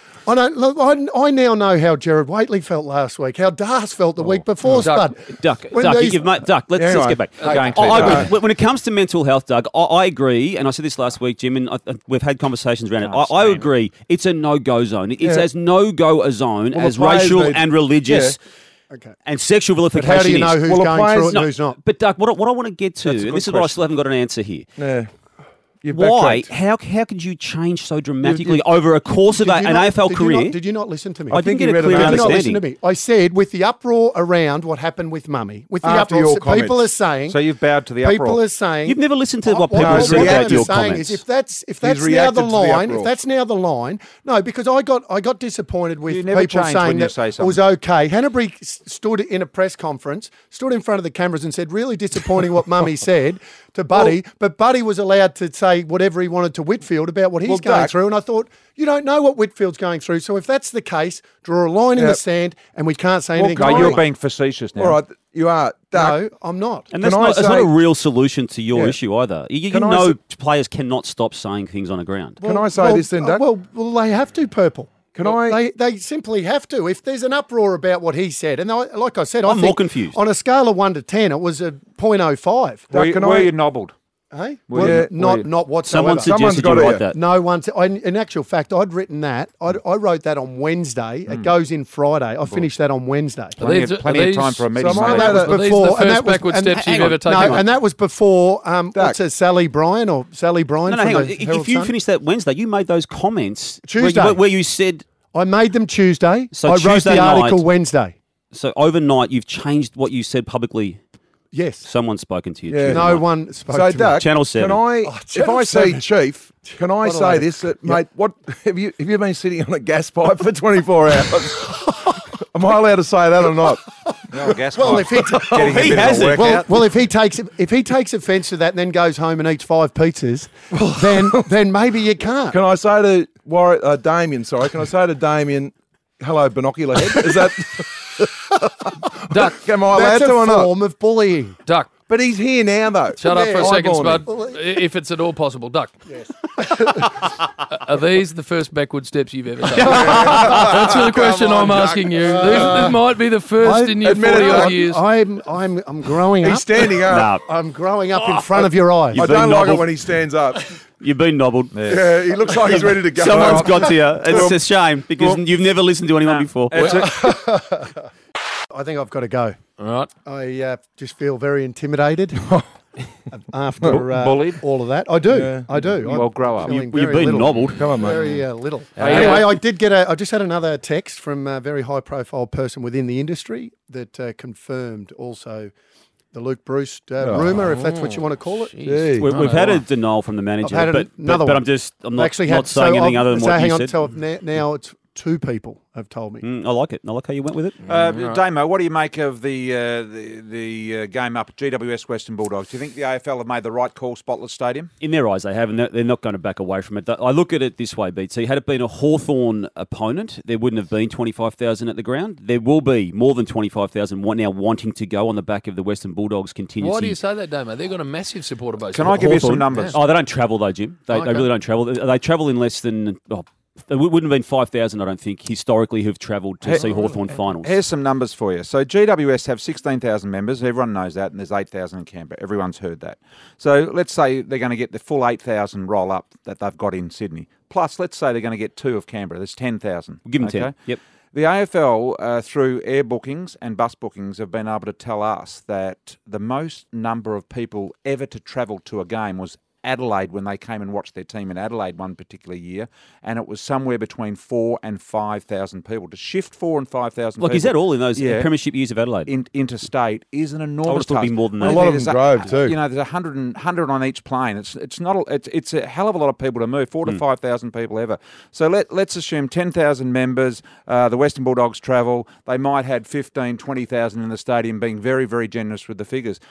I now know how Gerard Whateley felt last week, how Das felt the week before, Spud. Let's get back. When it comes to mental health, Doug, I agree, and I said this last week, Jim, and we've had conversations around it. I agree. It's a no-go zone. It's as no-go a zone as racial and religious. And sexual vilification. But how do you know who's going through it and who's not? But Doug, what I want to get to, and this is what I still haven't got an answer here. Yeah. Why? How could you change so dramatically over a course of an AFL career? Did you not listen to me? I didn't get a clear understanding. Did you not listen to me? I said with the uproar around what happened with Mummy, with the uproar, people are saying. So you've bowed to the uproar. People are saying you've never listened to what people said about your comments. If that's now the line, if that's now the line, no, because I got disappointed with people saying that it was okay. Hanbury stood in a press conference, stood in front of the cameras and said, really disappointing what Mummy said to Buddy, but Buddy was allowed to say whatever he wanted to Whitfield about what he's going through. And I thought, you don't know what Whitfield's going through. So if that's the case, draw a line in the sand and we can't say anything. No, you're being facetious now. All right, you are. No, I'm not. And that's not a real solution to your issue either. You know players cannot stop saying things on the ground. Can I say this then, Doug? Well, they have to, Purple. They simply have to. If there's an uproar about what he said, and like I said, I'm more confused. On a scale of 1 to 10, it was a 0.05. Were you nobbled? Hey? Not whatsoever. Someone's got to write that. No one. In actual fact, I'd written that. I wrote that on Wednesday. It goes in Friday. I finished that on Wednesday. Plenty of time for a meeting. That was before. The first backward steps you've ever taken. No, and that was before. What's it, Sally Bryan? No, hang on. If you finished that Wednesday, you made those comments Tuesday where you said I made them Tuesday. So I wrote Tuesday the article night, Wednesday. So overnight, you've changed what you said publicly. Yes. Someone's spoken to you. Yeah. No one spoke to Doug, me. Channel 7. If I see Chief, can I say this? Mate, what have you been sitting on a gas pipe for 24 hours? Am I allowed to say that or not? No, gas well, pipe. If he has it. Well, if he takes offence to that and then goes home and eats 5 pizzas, then maybe you can't. Can I say to Damien? Sorry, can I say to Damien, hello, binocular head? Is that? Duck. Am I allowed That's to or not? That's a form of bullying. Duck. But he's here now, though. Shut up for a second, Eyeballing Spud. If it's at all possible. Duck. Yes. Are these the first backward steps you've ever taken? That's the question I'm asking you. This might be the first in your 40-odd years. I'm growing up. He's standing up. I'm growing up in front of your eyes. I don't like it when he stands up. You've been nobbled. Yeah, he looks like he's ready to go. Someone's got to you. It's a shame because you've never listened to anyone before. I think I've got to go. All right. I just feel very intimidated after bullied. all of that. I do. Yeah. I do. Well, grow up. Feeling You've very been little. nobbled. Come on, mate. Very little. Anyway, I just had another text from a very high-profile person within the industry that confirmed also the Luke Bruce rumour, if that's what you want to call it. We've had a denial from the manager, I've had another but one. I'm not saying anything other than what you said. So now it's two people have told me. I like it. I like how you went with it. Damo, what do you make of the game up at GWS Western Bulldogs? Do you think the AFL have made the right call, Spotless Stadium? In their eyes, they have, and they're not going to back away from it. I look at it this way, BT. Had it been a Hawthorn opponent, there wouldn't have been 25,000 at the ground. There will be more than 25,000 now wanting to go on the back of the Western Bulldogs contingency. Why do you say that, Damo? They've got a massive supporter base. Can I give you some numbers? Oh, they don't travel though, Jim. They really don't travel. They travel in less than... There wouldn't have been 5,000, I don't think, historically who've travelled to see Hawthorn finals. Here's some numbers for you. So GWS have 16,000 members. Everyone knows that, and there's 8,000 in Canberra. Everyone's heard that. So let's say they're going to get the full 8,000 roll-up that they've got in Sydney. Plus, let's say they're going to get 2 of Canberra. There's 10,000. We'll give them 10. Yep. The AFL, through air bookings and bus bookings, have been able to tell us that the most number of people ever to travel to a game was Adelaide when they came and watched their team in Adelaide one particular year, and it was somewhere between 4,000 and 5,000 people. To shift 4,000 and 5,000 people... Is that all in those premiership years of Adelaide? Interstate is an enormous task. I would have thought more than that. A lot of them drove too. You know, there's 100 on each plane. It's a hell of a lot of people to move, 4,000 to 5,000 people ever. So let's assume 10,000 members, the Western Bulldogs travel. They might have 15,000, 20,000 in the stadium, being very, very generous with the figures.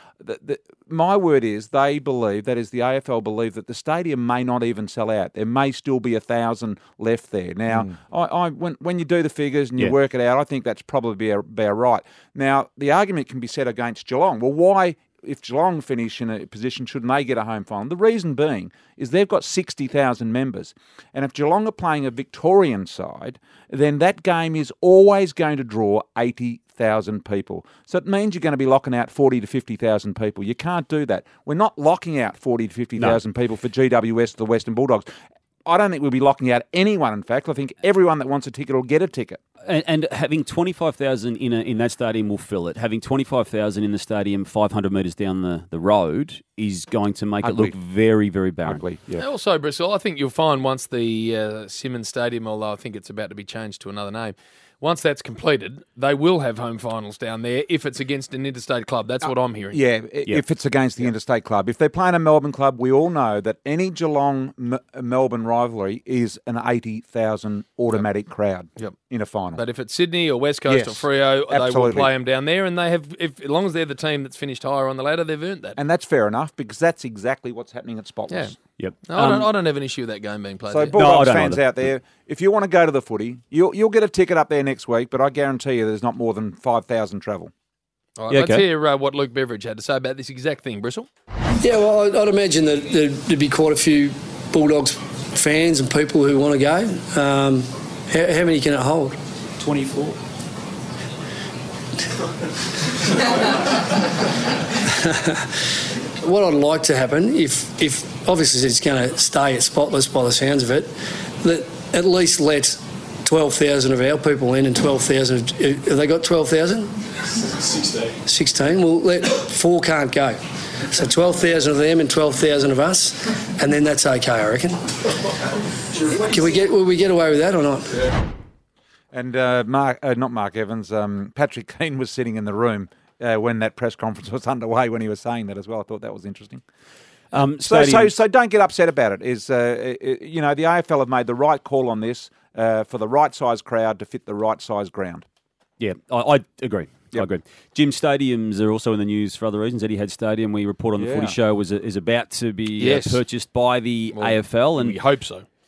My word is they believe, that is the AFL believe, that the stadium may not even sell out. There may still be 1,000 left there. Now, when you do the figures and you work it out, I think that's probably about right. Now, the argument can be set against Geelong. Well, why, if Geelong finish in a position, shouldn't they get a home final? The reason being is they've got 60,000 members. And if Geelong are playing a Victorian side, then that game is always going to draw 80,000 people. So it means you're going to be locking out 40 to 50,000 people. You can't do that. We're not locking out 40 to 50,000 people for GWS, the Western Bulldogs. I don't think we'll be locking out anyone, in fact. I think everyone that wants a ticket will get a ticket. And having 25,000 in that stadium will fill it. Having 25,000 in the stadium 500 metres down the road is going to make it look very, very barren. Ugly, yeah. Also, Bristol, I think you'll find once the Simmons Stadium, although I think it's about to be changed to another name, once that's completed, they will have home finals down there if it's against an interstate club. That's what I'm hearing. Yeah, if it's against the interstate club. If they're playing a Melbourne club, we all know that any Geelong-Melbourne rivalry is an 80,000 automatic crowd in a final. But if it's Sydney or West Coast or Freo, they will play them down there, and they have, as long as they're the team that's finished higher on the ladder, they've earned that. And that's fair enough, because that's exactly what's happening at Spotless. Yeah. Yep. No, I don't have an issue with that game being played. So Bulldogs fans out there, if you want to go to the footy, you'll get a ticket up there next week, but I guarantee you there's not more than 5,000 travel. All right, let's hear what Luke Beveridge had to say about this exact thing, Bristle. Yeah, well, I'd imagine that there'd be quite a few Bulldogs fans and people who want to go. How many can it hold? 24. What I'd like to happen, if obviously it's going to stay at Spotless by the sounds of it, that at least let 12,000 of our people in and 12,000... Have they got 12,000? 16. Well, 4 can't go. So 12,000 of them and 12,000 of us, and then that's okay, I reckon. Will we get away with that or not? Yeah. And not Mark Evans, Patrick Keane was sitting in the room when that press conference was underway when he was saying that as well. I thought that was interesting. So don't get upset about it. The AFL have made the right call on this for the right size crowd to fit the right size ground. Yeah, I agree. Yep. I agree. Gym stadiums are also in the news for other reasons. Etihad Stadium, we report on the Footy Show, is about to be purchased by the AFL. And we hope so.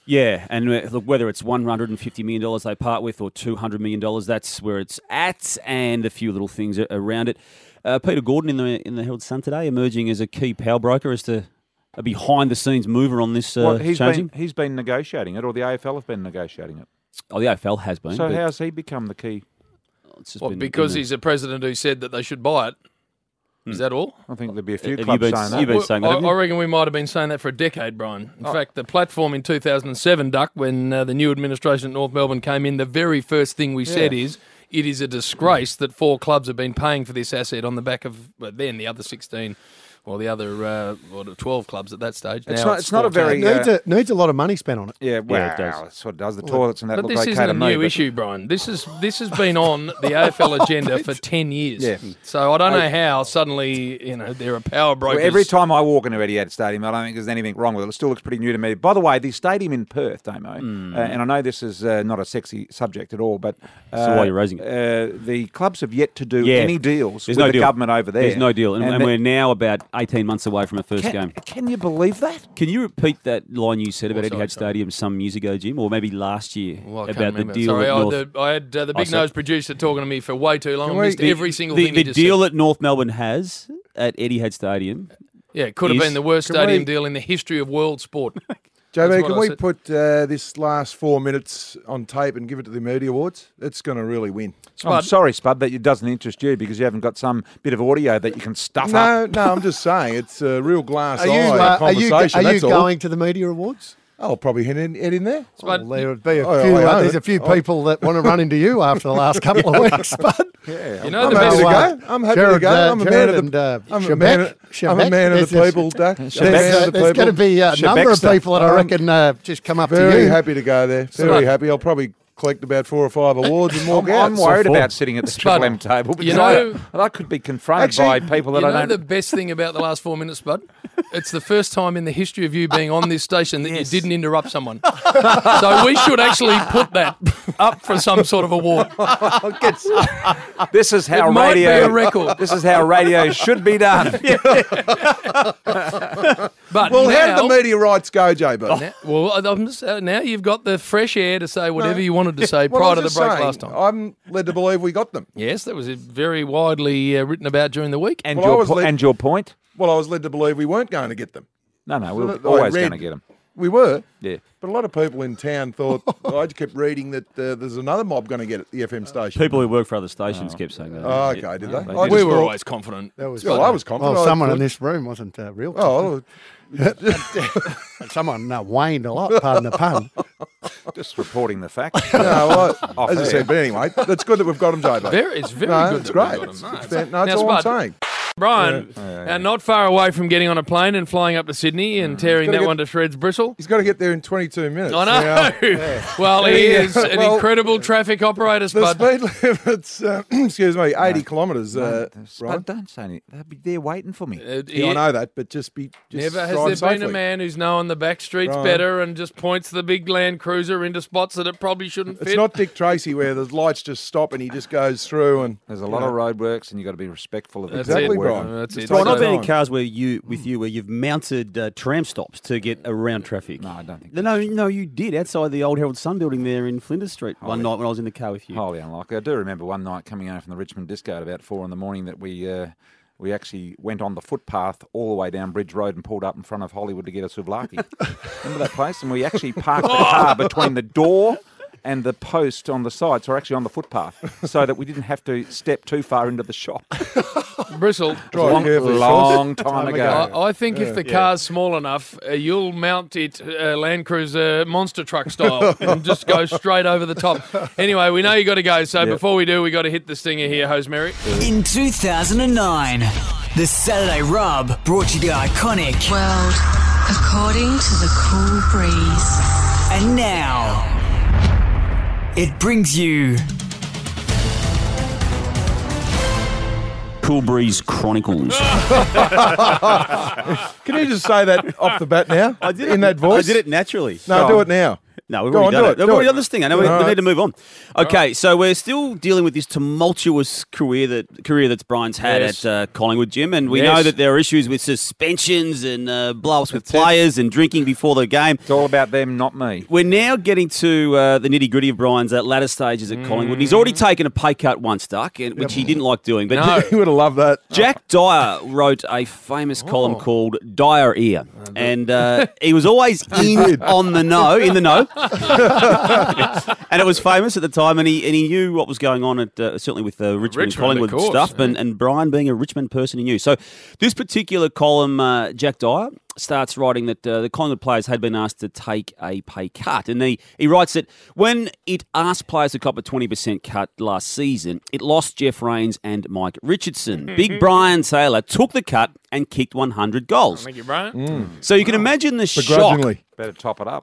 Yeah, and look, whether it's $150 million they part with or $200 million, that's where it's at, and a few little things around it. Peter Gordon in the Herald Sun today, emerging as a key power broker, as to a behind-the-scenes mover on this changing. He's been negotiating it, or the AFL have been negotiating it. Oh, the AFL has been. So how's he become the key? Because he's a president who said that they should buy it. Is that all? I think there'd be a few clubs saying that. You've been saying that, I reckon we might have been saying that for a decade, Brian. In fact, the platform in 2007, Duck, when the new administration at North Melbourne came in, the very first thing we said is, it is a disgrace that 4 clubs have been paying for this asset on the back of, then the other 16... Or the other 12 clubs at that stage. It's not a very... Needs a lot of money spent on it. Yeah, well, it does. That's what it does. The toilets and that but look this okay isn't to a me. new issue, Brian. This has been on the AFL agenda for 10 years. Yeah. So I don't know how suddenly there are power brokers. Well, every time I walk into Etihad Stadium, I don't think there's anything wrong with it. It still looks pretty new to me. By the way, the stadium in Perth, Damo, and I know this is not a sexy subject at all, but so why you're raising it? The clubs have yet to do any deals with the government over there. There's no deal, and we're now about 18 months away from a first game. Can you believe that? Can you repeat that line you said about Etihad Stadium some years ago, Jim, or maybe last year about the deal at North? I had the big nose producer talking to me for way too long. I missed every single thing he just said. The deal said. that North Melbourne has at Etihad Stadium. Yeah, it could have been the worst stadium deal in the history of world sport. JB, can we put this last 4 minutes on tape and give it to the Media Awards? It's going to really win. I'm sorry, Spud, that it doesn't interest you because you haven't got some bit of audio that you can stuff up. No, I'm just saying it's a real glass eye Are conversation. you going to the Media Awards? I'll probably head in there. There would be there's a few people that want to run into you after the last couple of weeks, Spud. Yeah, you know I'm happy to go. I'm happy to go. I'm a man of the people, Duck. There's going to be a number of people that I reckon just come up to you. Very happy to go there. Very happy. I'll probably collect about 4 or 5 awards and walk out. I'm worried about sitting at the Triple M table because I could be confronted by people that I don't... You know the best thing about the last 4 minutes, Bud? It's the first time in the history of you being on this station that you didn't interrupt someone. So we should actually put that up for some sort of award. This is how it radio... Might be a record. This is how radio should be done. But well, how did the media rights go, JB? Now you've got the fresh air to say whatever you wanted to say prior to the break last time. I'm led to believe we got them. Yes, that was very widely written about during the week. And your point? Well, I was led to believe we weren't going to get them. No, we were always going to get them. We were? Yeah. But a lot of people in town thought, I kept reading that there's another mob going to get at the FM station. People who work for other stations kept saying that. Oh, okay, did they? We were always confident. I was confident. Well, someone in this room wasn't real confident. Someone waned a lot, pardon the pun. Just reporting the facts. As I said, but anyway, that's good that we've got them, JB. It's very good. It's great. That's all I'm saying. Brian, not far away from getting on a plane and flying up to Sydney and tearing that one to shreds, Bristle. He's got to get there in 22 minutes. I know. Well, he is an incredible traffic operator, Spud. The speed limit's, 80 kilometres. Spud, don't say anything. They'll be there waiting for me. I know that, but just never has there been a man who's known the back streets better and just points the big Land Cruiser into spots that it probably shouldn't fit. It's not Dick Tracy where the lights just stop and he just goes through. And there's a lot of roadworks and you've got to be respectful of exactly, Brian. That's it. Brian, I've been in cars where you've mounted tram stops to get around traffic. No, I don't think. No, you did outside the old Herald Sun building there in Flinders Street one night when I was in the car with you. Highly unlikely. I do remember one night coming home from the Richmond Disco at about 4 a.m. that we actually went on the footpath all the way down Bridge Road and pulled up in front of Hollywood to get a souvlaki. Remember that place? And we actually parked the car between the door and the post on the side, so we're actually on the footpath, so that we didn't have to step too far into the shop. Bristle, long time ago. I think if the car's small enough, you'll mount it Land Cruiser monster truck style and just go straight over the top. Anyway, we know you got to go, so before we do, we got to hit the stinger here, Rosemary. In 2009, the Saturday Rub brought you the iconic World According to the Cool Breeze. And now it brings you Cool Breeze Chronicles. Can you just say that off the bat now? I did in that voice. I did it naturally. No, do it now. No, we've Go already on, done do it. it, We've do already it. done this thing. I know we All need right. to move on. Okay, so we're still dealing with this tumultuous career that Brian's had at Collingwood, Jim, and we know that there are issues with suspensions and blow-ups with players and drinking before the game. It's all about them, not me. We're now getting to the nitty-gritty of Brian's latter stages at Collingwood. And he's already taken a pay cut once, Duck, which he didn't like doing. But He would have loved that. Jack Dyer wrote a famous column called Dyer Ear, and he was always in the know, and it was famous at the time, and he knew what was going on at certainly with Richmond and Collingwood stuff, and Brian being a Richmond person, he knew. So this particular column, Jack Dyer starts writing that the Collingwood players had been asked to take a pay cut. And he writes that when it asked players to cop a 20% cut last season, it lost Jeff Rains and Mike Richardson. Big Brian Taylor took the cut and kicked 100 goals. Thank you, Brian. So you can imagine the shock. Begrudgingly. Better top it up.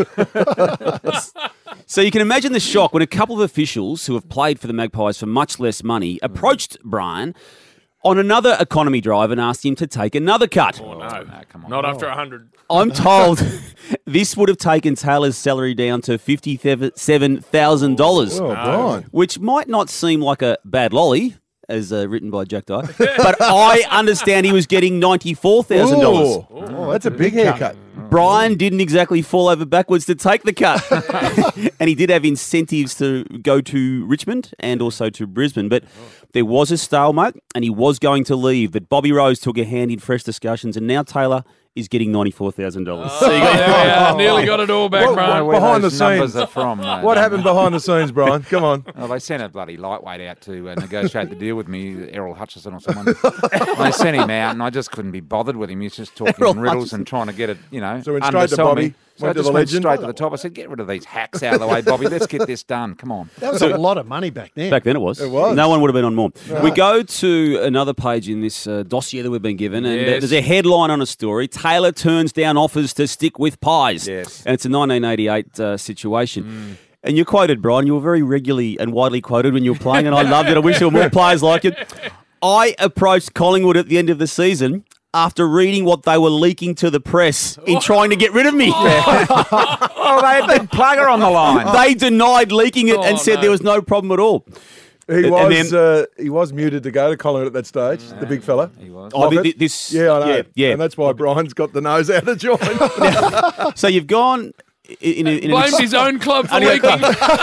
So you can imagine the shock when a couple of officials who have played for the Magpies for much less money approached Brian on another economy drive and asked him to take another cut. Oh, no. Come on. Not after 100. I'm told this would have taken Taylor's salary down to $57,000, Oh, Brian. which might not seem like a bad lolly, as written by Jack Dyer, but I understand he was getting $94,000. Oh, that's a big haircut. Brian didn't exactly fall over backwards to take the cut. And he did have incentives to go to Richmond and also to Brisbane. But there was a stalemate and he was going to leave. But Bobby Rose took a hand in fresh discussions, and now Taylor is getting $94,000. So you got nearly got it all back, Brian. Where Behind the those numbers scenes. are from. What happened behind the scenes, Brian? Come on. Oh, they sent a bloody lightweight out to negotiate the deal with me, Errol Hutchison or someone. They sent him out, and I just couldn't be bothered with him. He was just talking in riddles and trying to get it, So went straight to undersell Bobby, me. So I went to just the went legend. straight to the top. I said, get rid of these hacks out of the way, Bobby. Let's get this done. Come on. That was a lot of money back then. Back then it was. It was. No one would have been on more. We go to another page in this dossier that we've been given, and there's a headline on a story. Taylor turns down offers to stick with Pies. Yes. And it's a 1988 situation. And you're quoted, Brian. You were very regularly and widely quoted when you were playing, and I loved it. I wish there were more players like it. I approached Collingwood at the end of the season after reading what they were leaking to the press in trying to get rid of me. Oh, they had Big Plugger on the line. They denied leaking it and said there was no problem at all. He And was muted to go to Collingwood at that stage, the big fella. He was. Oh, Lockett. this, Yeah, I know. Yeah. And that's why Brian's got the nose out of joint. So you've gone in Blamed his own club for leaking.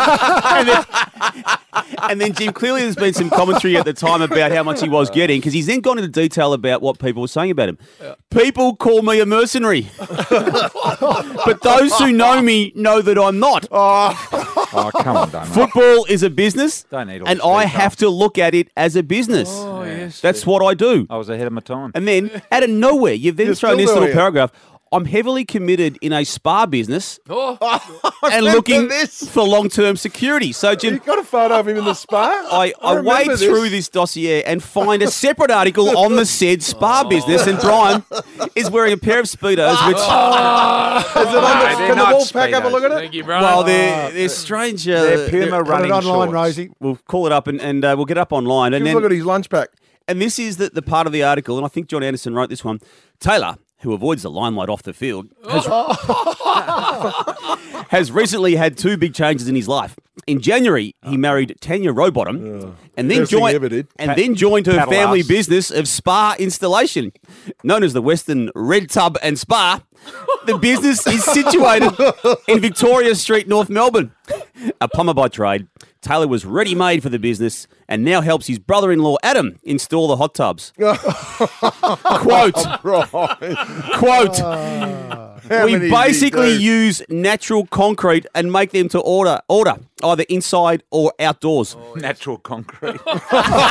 and then, Jim, clearly there's been some commentary at the time about how much he was getting, because he's then gone into detail about what people were saying about him. People call me a mercenary. But those who know me know that I'm not. Oh, come on, don't. Football is a business, Don't need all and this I detail. have to look at it as a business. Oh, yes. That's what I do. I was ahead of my time. And then, out of nowhere, you've then You're thrown still this little doing it. paragraph. I'm heavily committed in a spa business Oh, and remember looking this. for long-term security. So, Jim, You got a photo of him in the spa? I remember wade through this dossier and find a separate article on the said spa business, and Brian is wearing a pair of Speedos, which, Is it on the, they're can the not wall pack have a look at it? thank you, Brian. well, they're strange. They're Puma Put running it online, shorts. Rosie. We'll call it up and we'll get it up online. And Just then, look at his lunch pack. and this is the part of the article, and I think John Anderson wrote this one. Taylor, who avoids the limelight off the field, has recently had two big changes in his life. In January, he married Tanya Rowbottom and then Best thing he ever did. joined her Paddle family ass. business of spa installation. Known as the Western Red Tub and Spa, the business is situated in Victoria Street, North Melbourne. A plumber by trade, Taylor was ready-made for the business and now helps his brother-in-law, Adam, install the hot tubs. Quote, How we many did he basically do? use natural concrete and make them to order, either inside or outdoors. Natural concrete. What's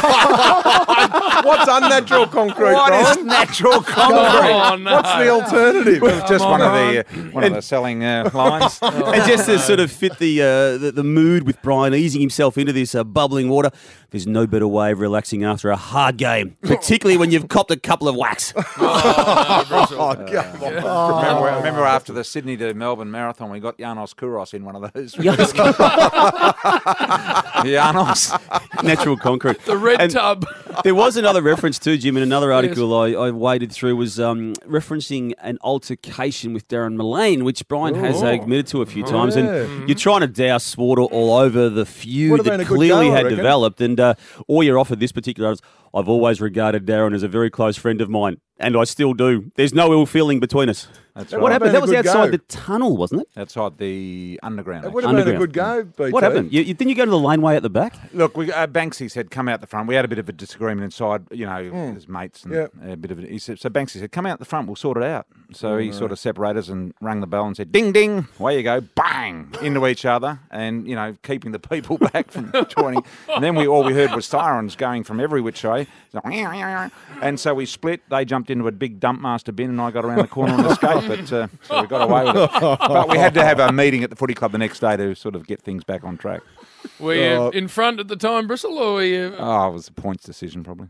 unnatural concrete, What Brian? is natural concrete? Oh, no. What's the alternative? Just one of the selling lines. And just to sort of fit the mood with Brian easing himself into this bubbling water, there's no better way of relaxing after a hard game, particularly when you've copped a couple of whacks. Oh, come on. Remember after the Sydney to Melbourne marathon, we got Janos Kouros in one of those. Janos. Janos. Natural concrete. The red tub. There was another reference too, Jim, in another article I waded through was referencing an altercation with Darren Mullane, which Brian has admitted to a few times. And you're trying to douse water all over the feud that clearly had developed. And all you're offered this particular is, I've always regarded Darren as a very close friend of mine, and I still do. There's no ill feeling between us. That's What happened? That was outside the tunnel, wasn't it? Outside the underground. It would have been a good go, BT. What happened? Didn't you go to the laneway at the back? Look, Banksy said, come out the front. We had a bit of a disagreement inside, as mates. And a bit of he said, so Banksy said, come out the front, we'll sort it out. So he sort of separated us and rang the bell and said, ding, ding, away you go, bang, into each other. And, keeping the people back from joining. And then all we heard was sirens going from every which way. And so we split. They jumped into a big dump master bin and I got around the corner and escaped. But so we got away with it. But we had to have a meeting at the footy club the next day to sort of get things back on track. Were you in front at the time, Bristol, or were you... Oh, it was a points decision, probably.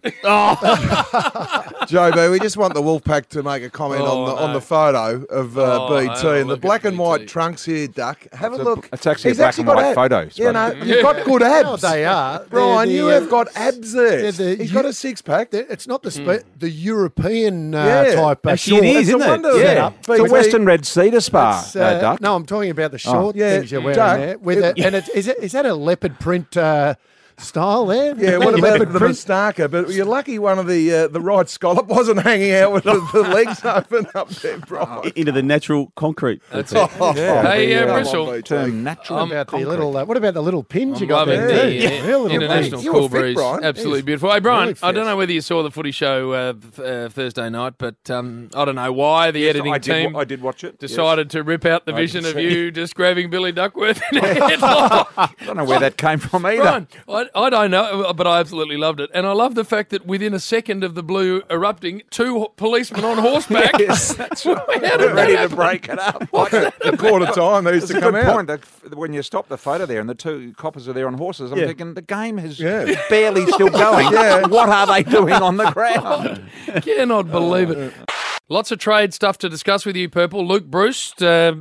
JB, we just want the Wolfpack to make a comment on the photo of BT and the black and white trunks here, Duck. Have a look. It's actually a black and white photo. You've got good abs. They are. Brian, you have got abs there. He's got a six-pack. It's not the European type short. It is, isn't it? Yeah. It's a Western Red Cedar Spa, Duck. No, I'm talking about the short things you're wearing there. Is that a leopard print style there? Yeah, what about the Mustaka? But you're lucky one of the right scallop wasn't hanging out with the legs open up there, Brian. Into the natural concrete. That's it. Hey, Bristol. Term natural concrete. What about the little pins you got loving there? the international You cool were fit, breeze. Brian. Absolutely beautiful. Hey, Brian, Really I don't know whether you saw the footy show Thursday night, but I don't know why the editing team I did watch it. decided to rip out the vision of you just grabbing Billy Duckworth in a headlock. I don't know where that came from either. Brian, I don't know, but I absolutely loved it. And I love the fact that within a second of the blue erupting, two policemen on horseback. Yes, that's right. Ready to break it up. A quarter time they used to come out. Point that when you stop the photo there and the two coppers are there on horses, I'm thinking the game is barely still going. What are they doing on the ground? Cannot believe it. Lots of trade stuff to discuss with you, Purple. Luke Bruce,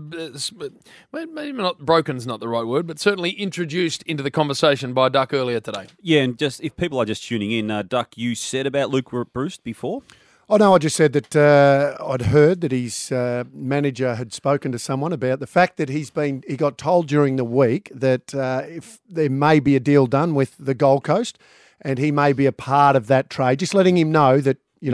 maybe not broken's not the right word, but certainly introduced into the conversation by Duck earlier today. Yeah, and just if people are just tuning in, Duck, you said about Luke Bruce before? Oh, no, I just said that I'd heard that his manager had spoken to someone about the fact that he got told during the week that if there may be a deal done with the Gold Coast and he may be a part of that trade, just letting him know that he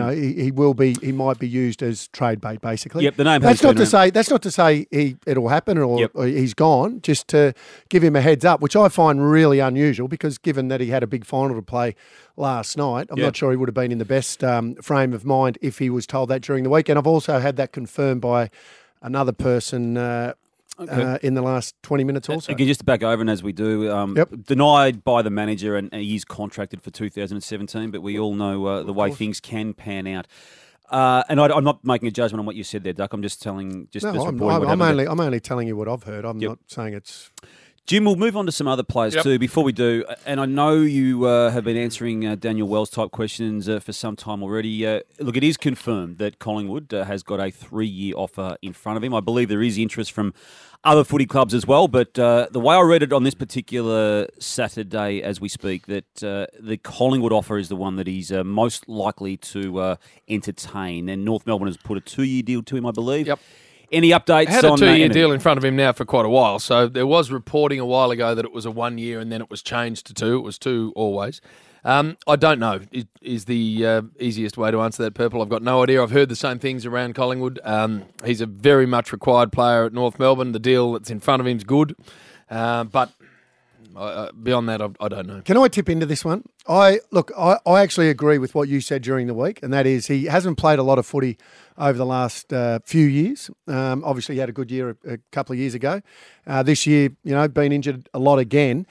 might be used as trade bait, basically. Yep, the name. That's not to say it'll happen or he's gone. Just to give him a heads up, which I find really unusual because given that he had a big final to play last night, I'm not sure he would have been in the best frame of mind if he was told that during the week. And I've also had that confirmed by another person. In the last 20 minutes also. Again, just to back over, and as we do, denied by the manager, and he's contracted for 2017, but we all know the way things can pan out. And I'm not making a judgment on what you said there, Duck. I'm just telling, reporting what happened. I'm only telling you what I've heard. I'm not saying it's... Jim, we'll move on to some other players too. Before we do, and I know you have been answering Daniel Wells type questions for some time already. Look, it is confirmed that Collingwood has got a 3-year offer in front of him. I believe there is interest from other footy clubs as well, but the way I read it on this particular Saturday as we speak, that the Collingwood offer is the one that he's most likely to entertain. And North Melbourne has put a 2-year deal to him, I believe. Yep. Any updates? Had a 2-year deal in front of him now for quite a while. So there was reporting a while ago that it was a 1 year and then it was changed to 2. It was 2 always. I don't know is the easiest way to answer that, Purple. I've got no idea. I've heard the same things around Collingwood. He's a very much required player at North Melbourne. The deal that's in front of him is good. But beyond that, I don't know. Can I tip into this one? I actually agree with what you said during the week, and that is he hasn't played a lot of footy over the last few years. Obviously, he had a good year a couple of years ago. This year, been injured a lot again.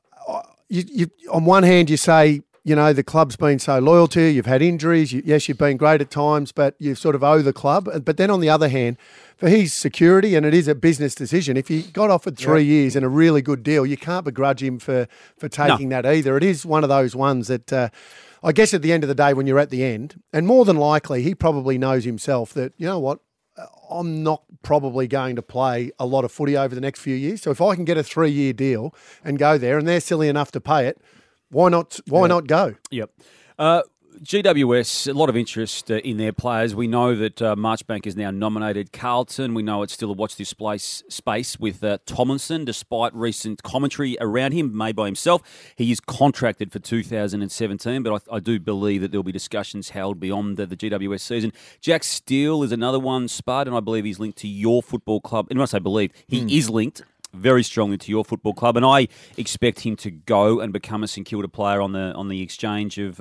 You on one hand, you say, the club's been so loyal to you. You've had injuries. Yes, you've been great at times, but you sort of owe the club. But then on the other hand, for his security, and it is a business decision, if he got offered 3 years and a really good deal, you can't begrudge him for taking that either. It is one of those ones that I guess at the end of the day, when you're at the end, and more than likely, he probably knows himself that, you know what, I'm not probably going to play a lot of footy over the next few years. So if I can get a 3-year deal and go there and they're silly enough to pay it, why not go? Yep. GWS, a lot of interest in their players. We know that Marchbank is now nominated Carlton. We know it's still a watch this space with Tomlinson, despite recent commentary around him made by himself. He is contracted for 2017, but I do believe that there will be discussions held beyond the GWS season. Jack Steele is another one, Spud, and I believe he's linked to your football club. And when I say believe, he is linked very strongly to your football club, and I expect him to go and become a St Kilda player on the exchange of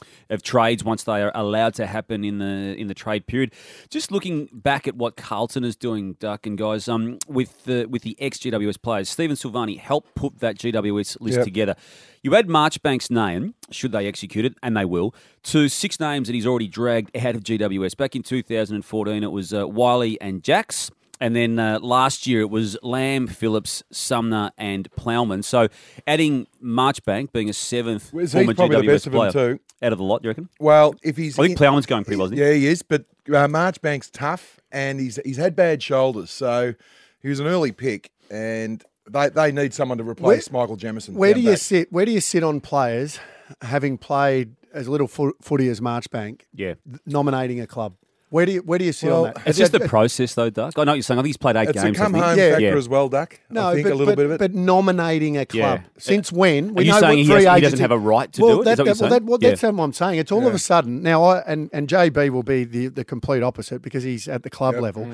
trades once they are allowed to happen in the trade period. Just looking back at what Carlton is doing, Duck and guys, with the ex-GWS players, Stephen Silvani helped put that GWS list together. You add Marchbank's name, should they execute it, and they will, to 6 names that he's already dragged out of GWS. Back in 2014, it was Wiley and Jacks. And then last year it was Lamb, Phillips, Sumner and Plowman. So adding Marchbank being a 7th former GWS player too. Out of the lot, do you reckon? Well, if he's... I think Plowman's going pretty well, isn't he? Yeah, he is, but Marchbank's tough and he's had bad shoulders. So he was an early pick and they need someone to replace Michael Jamieson. Where do you sit? Where do you sit on players having played as little footy as Marchbank nominating a club? Where do you sit on that? It's just the process, though, Duck. I know what you're saying. I think he's played 8 games. It's a come-home factor as well, Duck. No, I think a little bit of it. But nominating a club. Since when? We know saying he doesn't have a right to do it? That's what I'm saying. It's all of a sudden. Now, and JB will be the complete opposite because he's at the club level.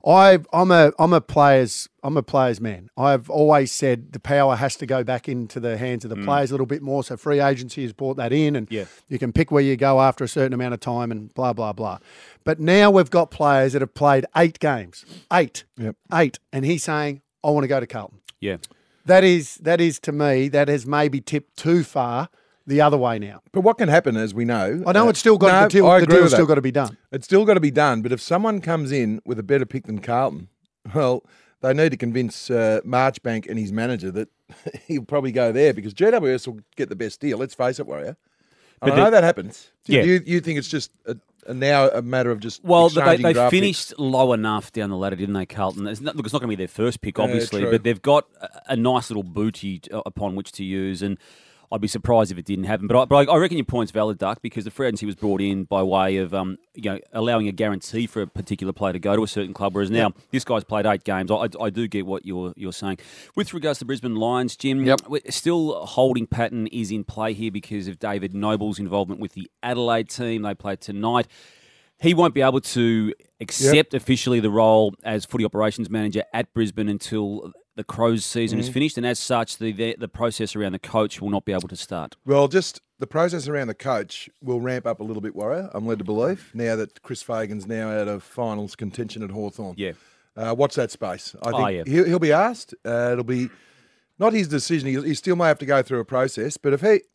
I'm a player's man. I've always said the power has to go back into the hands of the players a little bit more. So free agency has brought that in, and you can pick where you go after a certain amount of time, and blah blah blah. But now we've got players that have played 8 games, 8, and he's saying, "I want to go to Carlton." Yeah, that is to me that has maybe tipped too far the other way now. But what can happen, as we know, I know it's still got the deal's still got to be done. It's still got to be done. But if someone comes in with a better pick than Carlton, well, they need to convince Marchbank and his manager that he'll probably go there because GWS will get the best deal. Let's face it, Warrior. I know that happens. You think it's just now a matter of just they finished low enough down the ladder, didn't they, Carlton? It's not going to be their first pick, obviously, but they've got a nice little booty upon which to use, and I'd be surprised if it didn't happen. But I reckon your point's valid, Duck, because the free agency was brought in by way of allowing a guarantee for a particular player to go to a certain club, whereas now this guy's played 8 games. I do get what you're saying. With regards to Brisbane Lions, Jim, still holding pattern is in play here because of David Noble's involvement with the Adelaide team. They play tonight. He won't be able to accept officially the role as footy operations manager at Brisbane until the Crows season is finished, and as such, the process around the coach will not be able to start. Well, just the process around the coach will ramp up a little bit, Warrior, I'm led to believe, now that Chris Fagan's now out of finals contention at Hawthorn. Yeah. Watch that space. I think he'll be asked. It'll be not his decision. He still may have to go through a process, but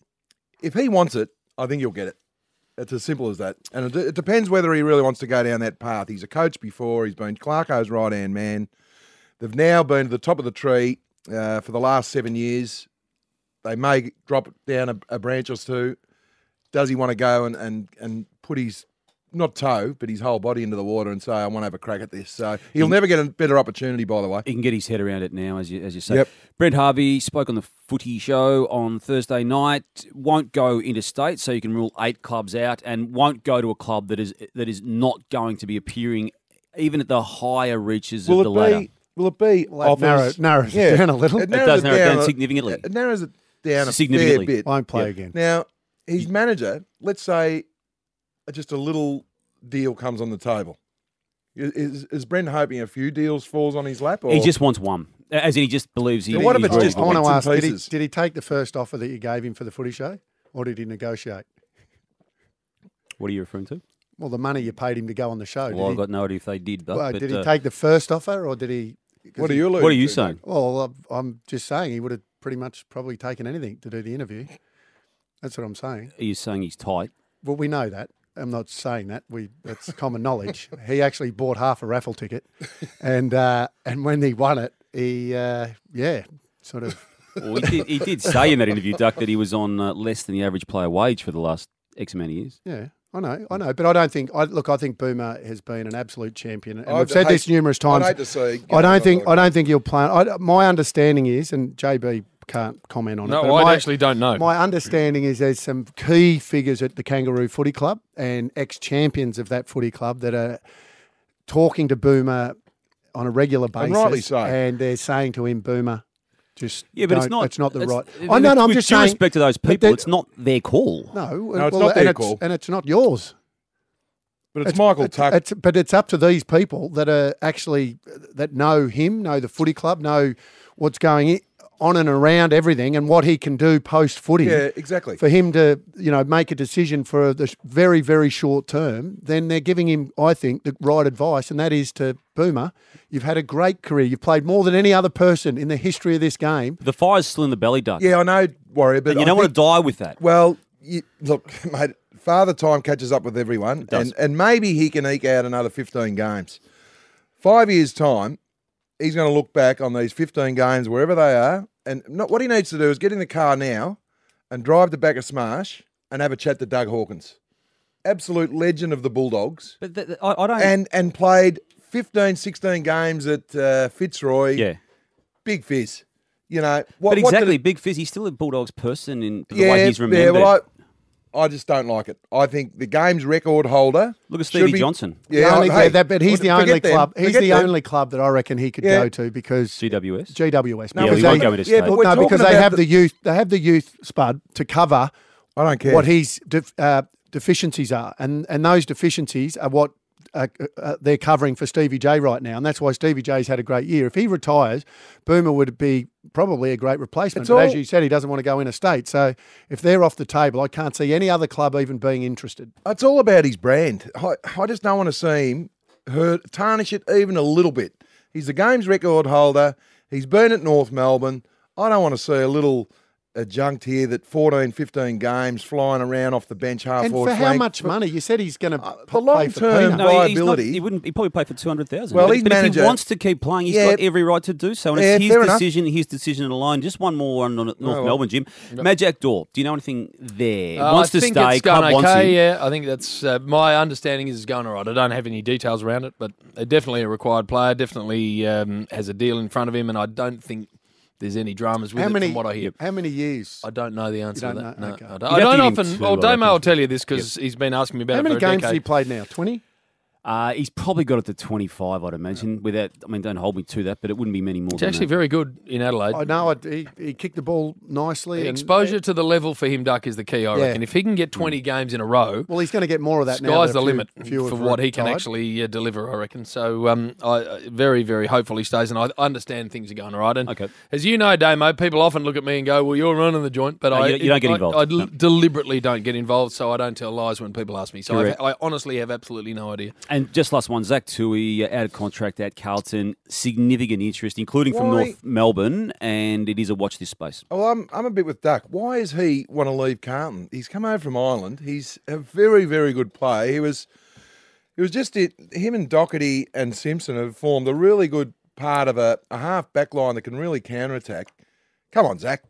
if he wants it, I think he'll get it. It's as simple as that. And it depends whether he really wants to go down that path. He's a coach before. He's been Clarko's right-hand man. They've now been to the top of the tree for the last 7 years. They may drop down a branch or two. Does he want to go and put his, not toe, but his whole body into the water and say, I want to have a crack at this? So he'll never get a better opportunity, by the way. He can get his head around it now, as you say. Yep. Brent Harvey spoke on the Footy Show on Thursday night. Won't go interstate, so you can rule 8 clubs out, and won't go to a club that is not going to be appearing even at the higher reaches of the ladder. Will it be narrows it down a little? It does narrow it down significantly. It narrows it down a fair bit. Won't play again. Now, his manager, let's say just a little deal comes on the table. Is Brent hoping a few deals falls on his lap? Or? He just wants one. As in he just believes he... What if it's just... I want to ask, did he take the first offer that you gave him for the Footy Show? Or did he negotiate? What are you referring to? Well, the money you paid him to go on the show. Well, I've got no idea if they did. But did he take the first offer or did he... What are you saying? Well, I'm just saying he would have pretty much probably taken anything to do the interview. That's what I'm saying. Are you saying he's tight? Well, we know that. I'm not saying that. That's common knowledge. He actually bought half a raffle ticket, and when he won it, he sort of. Well, he did say in that interview, Duck, that he was on less than the average player wage for the last X amount of years. Yeah. I know, but I don't think. I think Boomer has been an absolute champion, and I've said this numerous times. I'd hate to see. I don't think he'll play. My understanding is, and JB can't comment on it. No, But I actually don't know. My understanding is there's some key figures at the Kangaroo Footy Club and ex-champions of that footy club that are talking to Boomer on a regular basis. And rightly so. And they're saying to him, Boomer, just Yeah, but it's not the right. I know. I'm with just due saying. Respect to those people, it's not their call. No, it's not their call, and it's not yours. But it's Michael Tuck. But it's up to these people that are actually that know him, know the footy club, know what's going on and around everything, and what he can do post footy. Yeah, exactly. For him to make a decision for the very very short term, then they're giving him, I think, the right advice, and that is to Boomer. You've had a great career. You've played more than any other person in the history of this game. The fire's still in the belly, Doug. Yeah, I know, Warrior, but and you don't want to die with that. Well, look, mate. Father Time catches up with everyone, and maybe he can eke out another 15 games. 5 years' time, he's going to look back on these 15 games, wherever they are, and what he needs to do is get in the car now and drive to Backer Smash and have a chat to Doug Hawkins. Absolute legend of the Bulldogs. But I don't... And played 15, 16 games at Fitzroy. Yeah. Big fizz. But exactly, Big Fizz, he's still a Bulldogs person in the way he's remembered. Yeah, well, I just don't like it. I think the game's record holder. Look at Stevie Johnson. Yeah, but he's the only club. He's the only club that I reckon he could go to because GWS. No, he won't go into state. Because they have the youth. They have the youth, Spud, to cover. I don't care what his deficiencies are, and those deficiencies are what they're covering for Stevie J right now, and that's why Stevie J's had a great year. If he retires, Boomer would be probably a great replacement. But as you said, he doesn't want to go interstate. So if they're off the table, I can't see any other club even being interested. It's all about his brand. I just don't want to see him tarnish it even a little bit. He's the game's record holder. He's been at North Melbourne. I don't want to see a little adjunct here that 14, 15 games flying around off the bench half and forward for flank. how much money? You said he's going to for long-term viability. He'd probably play for 200,000. Well, but his if manager he wants to keep playing, he's got every right to do so. And it's his decision alone. Just one more on North Melbourne, Jim. Majak Daw, do you know anything there? Wants to stay. Club wants him. Yeah, I think that's my understanding is it's going all right. I don't have any details around it, but definitely a required player. Definitely has a deal in front of him, and I don't think there's any dramas with it from what I hear. How many years? I don't know the answer to that. Know? No, Okay. I don't often. Well, Damo will tell you this because he's been asking me about it for a decade. How many games has he played now? 20? He's probably got it to 25, I'd imagine. Don't hold me to that, but it wouldn't be many more. He's actually very good in Adelaide. I know. He kicked the ball nicely. The exposure to the level for him, Duck, is the key, I reckon. If he can get 20 games in a row... Well, he's going to get more of that now. Sky's the limit for what he can actually deliver, I reckon. So I very, very hopefully stays, and I understand things are going all right. And as you know, Damo, people often look at me and go, well, you're running the joint, but you don't get involved. I deliberately don't get involved, so I don't tell lies when people ask me. So I honestly have absolutely no idea. And just last one, Zach Tui, out of contract at Carlton, significant interest, including from North Melbourne, and it is a watch this space. Oh, I'm a bit with Duck. Why does he want to leave Carlton? He's come over from Ireland. He's a very, very good player. He was just him and Doherty and Simpson have formed a really good part of a half back line that can really counterattack. Come on, Zach.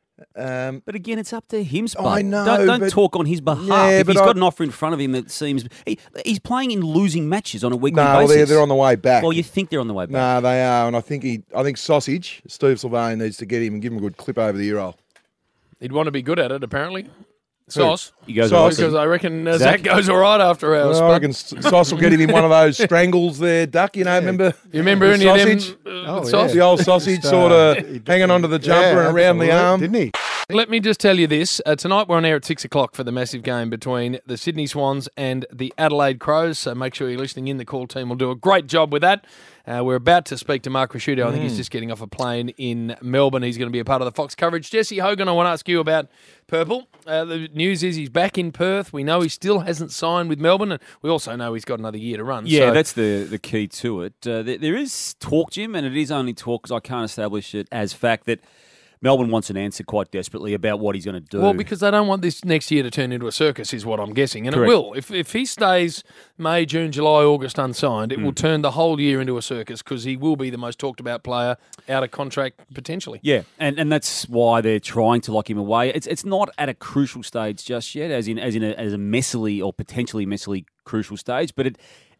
But again, it's up to him, Spud. I know. Don't talk on his behalf. Yeah, if he's got an offer in front of him that seems... He's playing in losing matches on a weekly basis. No, they're on the way back. Well, you think they're on the way back. No, they are, and I think Sausage, Steve Sylvain, needs to get him and give him a good clip over the ear hole. He'd want to be good at it, apparently. Sauce. He goes because I reckon Zach goes all right after hours. I reckon Sauce will get him in one of those strangles there, Duck. Remember? You remember any sausage? of them? The old sausage sort of hanging onto the jumper and around the arm. Didn't he? Let me just tell you this. Tonight we're on air at 6 o'clock for the massive game between the Sydney Swans and the Adelaide Crows. So make sure you're listening in. The call team will do a great job with that. We're about to speak to Mark Rasciuto. I think he's just getting off a plane in Melbourne. He's going to be a part of the Fox coverage. Jesse Hogan, I want to ask you about Purple. The news is he's back in Perth. We know he still hasn't signed with Melbourne, and we also know he's got another year to run. Yeah, that's the key to it. There is talk, Jim, and it is only talk because I can't establish it as fact that Melbourne wants an answer quite desperately about what he's going to do. Well, because they don't want this next year to turn into a circus is what I'm guessing. And Correct. It will. If he stays May, June, July, August unsigned, it will turn the whole year into a circus because he will be the most talked about player out of contract potentially. Yeah, and that's why they're trying to lock him away. It's not at a crucial stage just yet, as a messily or potentially messily crucial stage, but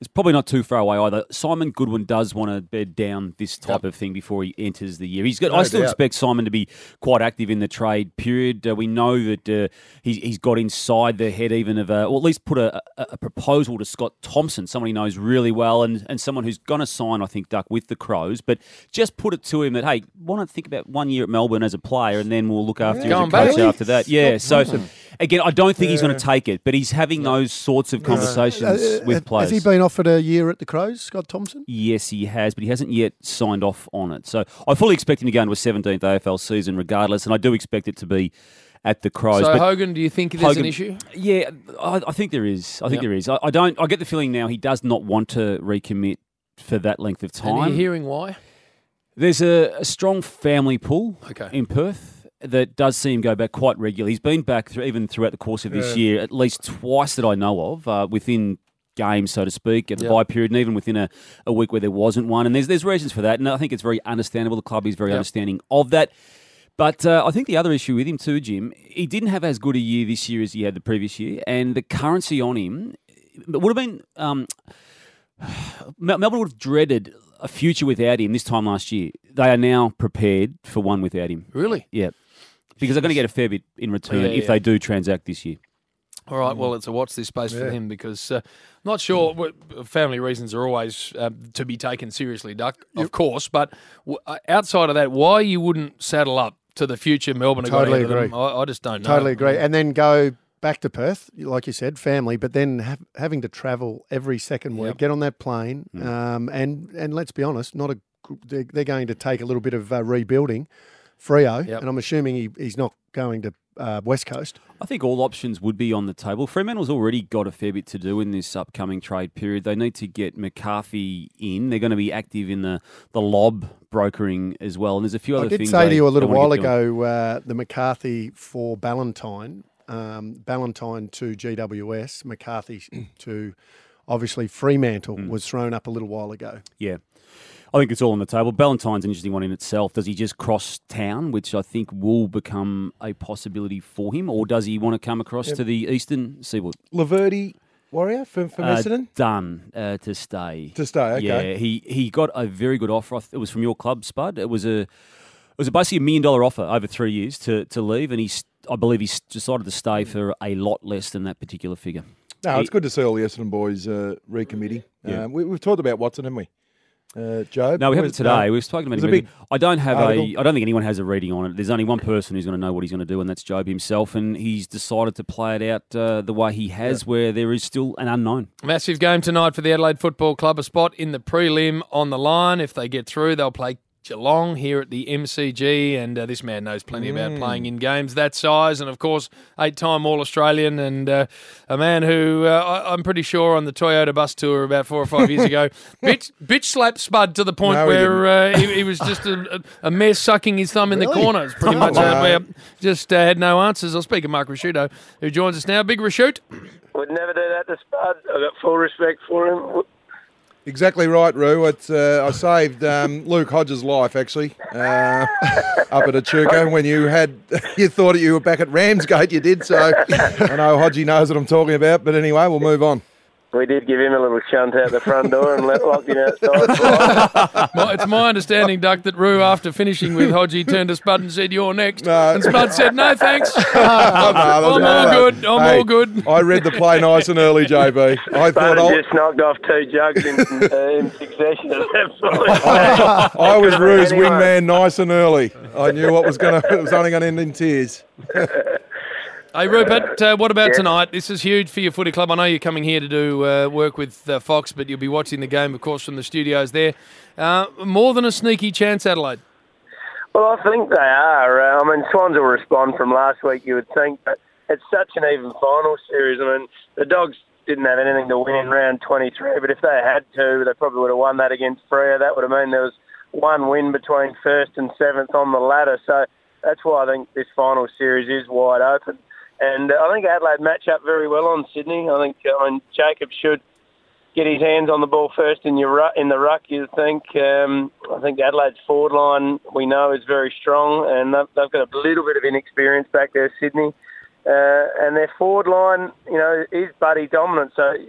It's probably not too far away either. Simon Goodwin does want to bed down this type of thing before he enters the year. I still expect Simon to be quite active in the trade period. We know that he's got inside the head even of, or at least put a proposal to Scott Thompson, someone he knows really well, and someone who's going to sign, I think, Duck, with the Crows. But just put it to him that, hey, why not think about 1 year at Melbourne as a player, and then we'll look after you as a coach after that. Yeah, so again, I don't think he's going to take it, but he's having those sorts of conversations with players. Has he been offered a year at the Crows, Scott Thompson? Yes, he has, but he hasn't yet signed off on it. So I fully expect him to go into a 17th AFL season regardless, and I do expect it to be at the Crows. So but Hogan, do you think there's an issue? Yeah, I think there is. I think there is. I get the feeling now he does not want to recommit for that length of time. And are you hearing why? There's a strong family pull in Perth that does see him go back quite regularly. He's been back even throughout the course of this year at least twice that I know of, within games, so to speak, at the bye period, and even within a week where there wasn't one. And there's reasons for that, and I think it's very understandable. The club is very understanding of that. But I think the other issue with him too, Jim, he didn't have as good a year this year as he had the previous year, and the currency on him would have been... Melbourne would have dreaded a future without him this time last year. They are now prepared for one without him. Really? Yeah. Because they're going to get a fair bit in return if they do transact this year. All right, well, it's a watch this space for him because not sure. Family reasons are always to be taken seriously, Duck, of course. But outside of that, why you wouldn't saddle up to the future Melbourne? Totally agree. I just don't know. Totally agree. And then go back to Perth, like you said, family, but then having to travel every second week, get on that plane, and let's be honest, they're going to take a little bit of rebuilding. Freo, and I'm assuming he's not going to West Coast. I think all options would be on the table. Fremantle's already got a fair bit to do in this upcoming trade period. They need to get McCarthy in. They're going to be active in the lob brokering as well. And there's a few other things. I did say to you a little while ago, the McCarthy for Ballantyne to GWS, McCarthy to obviously Fremantle was thrown up a little while ago. Yeah. I think it's all on the table. Ballantyne's an interesting one in itself. Does he just cross town, which I think will become a possibility for him, or does he want to come across to the eastern seaboard? Laverty, Warrior for Essendon? Done to stay. To stay, okay. Yeah, he got a very good offer. It was from your club, Spud. It was basically $1 million offer over 3 years to leave, and I believe he's decided to stay for a lot less than that particular figure. No, it's good to see all the Essendon boys recommitting. Yeah. We've talked about Watson, haven't we? Joe? No, we haven't today. We've spoken about him. I don't think anyone has a reading on it. There's only one person who's going to know what he's going to do, and that's Job himself. And he's decided to play it out the way he has, where there is still an unknown. Massive game tonight for the Adelaide Football Club. A spot in the prelim on the line. If they get through, they'll play Geelong here at the MCG, and this man knows plenty about playing in games that size, and of course 8-time All-Australian, and a man who I'm pretty sure on the Toyota bus tour about 4 or 5 years ago bitch slapped Spud to the point where he was just a mess sucking his thumb in the corner. It's pretty much just had no answers. I'll speak of Mark Rashuto, who joins us now. Big Rashut. Would never do that to Spud. I've got full respect for him. Exactly right, Roo. It's I saved Luke Hodges' life actually up at Echuca when you thought you were back at Ramsgate. You did, so I know Hodgie knows what I'm talking about. But anyway, we'll move on. We did give him a little shunt out the front door and locked him outside. It's my understanding, Duck, that Roo, after finishing with Hodgie, turned to Spud and said, "You're next." And Spud said, "No, thanks. I'm all good. I read the play nice and early, JB. Spud just knocked off 2 jugs in succession. I was Roo's wingman nice and early. I knew it was only going to end in tears. Hey, Rupert, what about tonight? This is huge for your footy club. I know you're coming here to do work with Fox, but you'll be watching the game, of course, from the studios there. More than a sneaky chance, Adelaide? Well, I think they are. Swans will respond from last week, you would think, but it's such an even final series. The Dogs didn't have anything to win in round 23, but if they had to, they probably would have won that against Freo. That would have meant there was one win between 1st and 7th on the ladder. So that's why I think this final series is wide open. And I think Adelaide match up very well on Sydney. I think Jacob should get his hands on the ball first in the ruck, you think. I think Adelaide's forward line, we know, is very strong, and they've got a little bit of inexperience back there, Sydney. And their forward line, is buddy dominant. So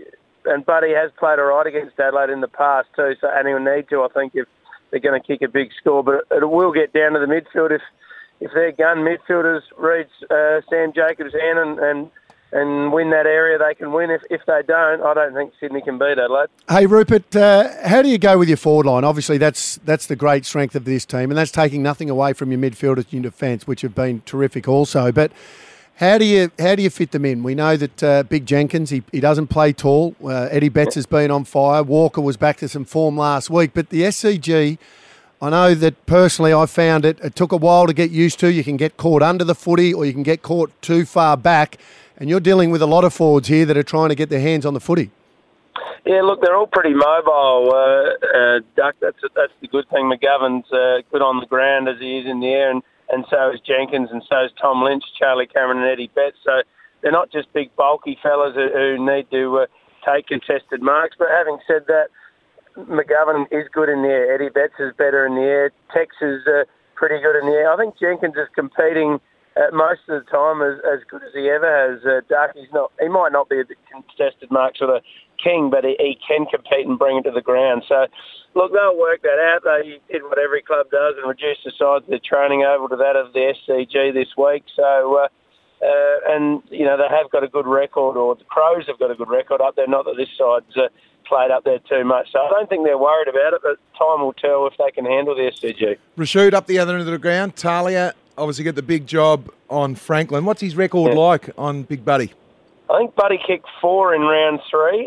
and Buddy has played all right against Adelaide in the past too, so and he'll need to, I think, if they're going to kick a big score. But it will get down to the midfield if their gun midfielders read Sam Jacobs' hand and win that area, they can win. If they don't, I don't think Sydney can beat Adelaide. Hey, Rupert, how do you go with your forward line? Obviously, that's the great strength of this team, and that's taking nothing away from your midfielders and your defence, which have been terrific also. But how do you fit them in? We know that Big Jenkins, he doesn't play tall. Eddie Betts has been on fire. Walker was back to some form last week. But the SCG, I know that personally I found it took a while to get used to. You can get caught under the footy or you can get caught too far back. And you're dealing with a lot of forwards here that are trying to get their hands on the footy. Yeah, look, they're all pretty mobile, Duck. That's the good thing. McGovern's good on the ground as he is in the air, and so is Jenkins, and so is Tom Lynch, Charlie Cameron and Eddie Betts. So they're not just big, bulky fellas who need to take contested marks. But having said that, McGovern is good in the air. Eddie Betts is better in the air. Tex is pretty good in the air. I think Jenkins is competing most of the time as good as he ever has. Duck, he might not be a contested mark sort of king, but he can compete and bring it to the ground. So, look, they'll work that out. They did what every club does and reduce the size of their training over to that of the SCG this week. So, and, you know, they have got a good record, or the Crows have got a good record up there. Not that this side's played up there too much. So I don't think they're worried about it, but time will tell if they can handle the SCG. Rashid up the other end of the ground. Talia obviously get the big job on Franklin. What's his record like on Big Buddy? I think Buddy kicked 4 in round 3,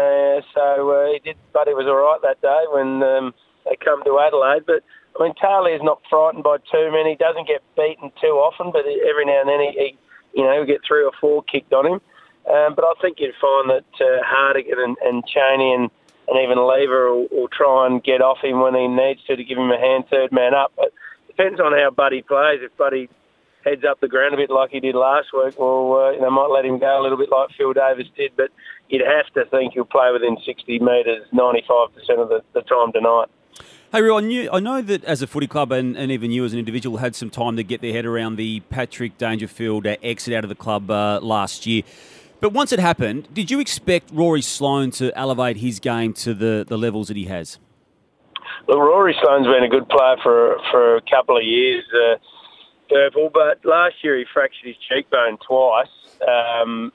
so Buddy was all right that day when they come to Adelaide. But I mean, Talia's not frightened by too many. He doesn't get beaten too often, but every now and then he'll get 3 or 4 kicked on him. But I think you'd find that Hardigan and Chaney and even Lever will try and get off him when he needs to give him a hand, third man up. But depends on how Buddy plays. If Buddy heads up the ground a bit like he did last week, well, they might let him go a little bit like Phil Davis did, but you'd have to think he'll play within 60 metres 95% of the time tonight. Hey, Ru, I know that as a footy club and even you as an individual had some time to get their head around the Patrick Dangerfield exit out of the club last year. But once it happened, did you expect Rory Sloane to elevate his game to the levels that he has? Look, Rory Sloane's been a good player for a couple of years, Purple, but last year he fractured his cheekbone twice and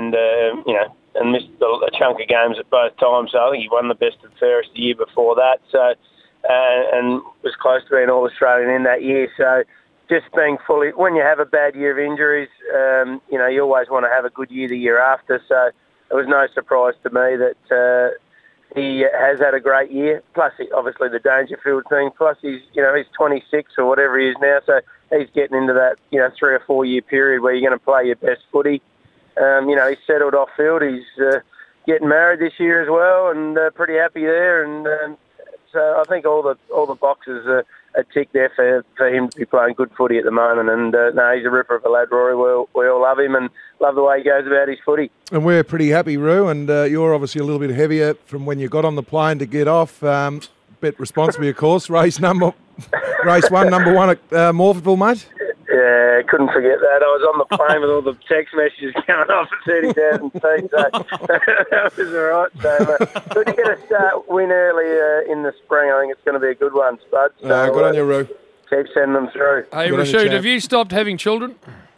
missed a chunk of games at both times. So I think he won the best and fairest the year before that. So and was close to being All-Australian in that year. So just being fully, when you have a bad year of injuries, you always want to have a good year the year after. So it was no surprise to me that he has had a great year. Plus, obviously, the Dangerfield thing. Plus, he's 26 or whatever he is now. So he's getting into that 3 or 4 year period where you're going to play your best footy. He's settled off field. He's getting married this year as well, and pretty happy there. And so I think all the boxes are ticked there for him to be playing good footy at the moment. And he's a ripper of a lad, Rory. We all love him and love the way he goes about his footy. And we're pretty happy, Roo. And you're obviously a little bit heavier from when you got on the plane to get off. Bet responsibly, of course. Race 1, number 1 at Morphettville, mate. Yeah, couldn't forget that. I was on the plane with all the text messages going off at 30,000 feet, so that was all right. So, good to get a win early in the spring. I think it's going to be a good one, Spud. So, good on you, Roo. Keep sending them through. Hey, Rashid, have you stopped having children?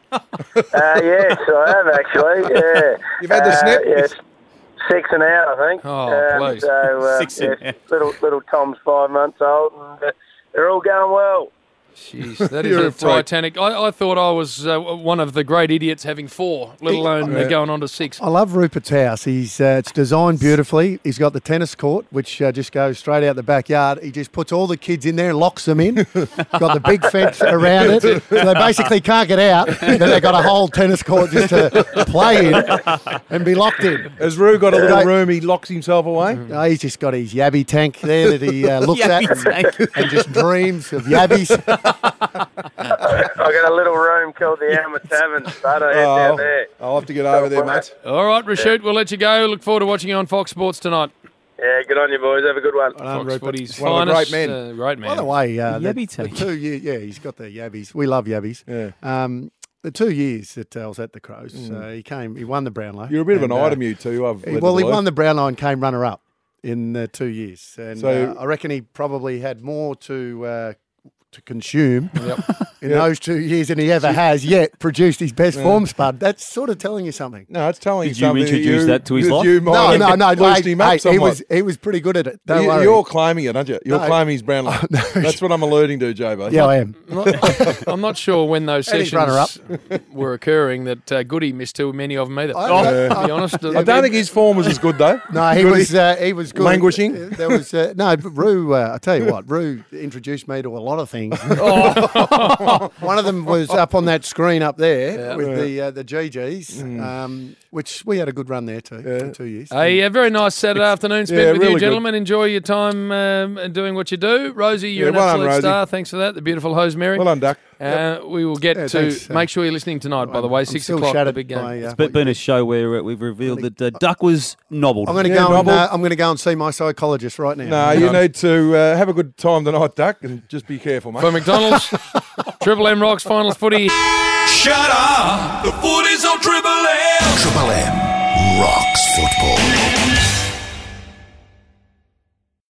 Yes, I have actually. Yeah. You've had the snip? Yes. 6 and out, I think. Oh, please. So, 6 and out. Little Tom's 5 months old, and they're all going well. Jeez, that is a Titanic. I thought I was one of the great idiots having 4, let alone going on to 6. I love Rupert's house. It's designed beautifully. He's got the tennis court, which just goes straight out the backyard. He just puts all the kids in there and locks them in. Got the big fence around it. So they basically can't get out. Then they've got a whole tennis court just to play in and be locked in. Has Roo got a little room he locks himself away? No, he's just got his yabby tank there that he looks at and just dreams of yabbies. I got a little room called the Alma Tavern, but I head down there. I'll have to get over there, mate. All right, Rashid, we'll let you go. Look forward to watching you on Fox Sports tonight. Yeah, good on you, boys. Have a good one. Fox Footy's one of the finest. great men. Great man. By the way, Yabby tank. he's got the yabbies. We love yabbies. Yeah. the 2 years that I was at the Crows, he won the Brownlow. You're a bit of an item, you two. He won the Brownlow and came runner-up in 2 years. And so, I reckon he probably had more to consume in those 2 years than he ever has yet produced his best form, Spud. That's sort of telling you something. No, it's telling you Did something. you introduce that to his life? No. He was pretty good at it. Don't worry. You're claiming it, aren't you? You're claiming he's Brownlow. That's what I'm alluding to, Jobo. Yeah, I am. I'm not sure when those sessions were occurring that Goody missed too many of them either. To be honest. I don't think his form was as good, though. No, he was good. Languishing? There was Roo, I tell you what, Roo introduced me to a lot of things. One of them was up on that screen up there with the GGs, which we had a good run there too for 2 years. A very nice Saturday afternoon spent with you, gentlemen. Good. Enjoy your time doing what you do. Rosie, you're an absolute star. Thanks for that. The beautiful hose, Mary. Well done, Duck. We will get to make sure you're listening tonight, by the way, 6 o'clock, the big game. It's been a show where we've revealed that Duck was nobbled. I'm going to go and see my psychologist right now. No, you need to have a good time tonight, Duck, and just be careful, mate. For McDonald's, Triple M Rocks Finals Footy. Shut up! The footy's on Triple M! Triple M Rocks Football.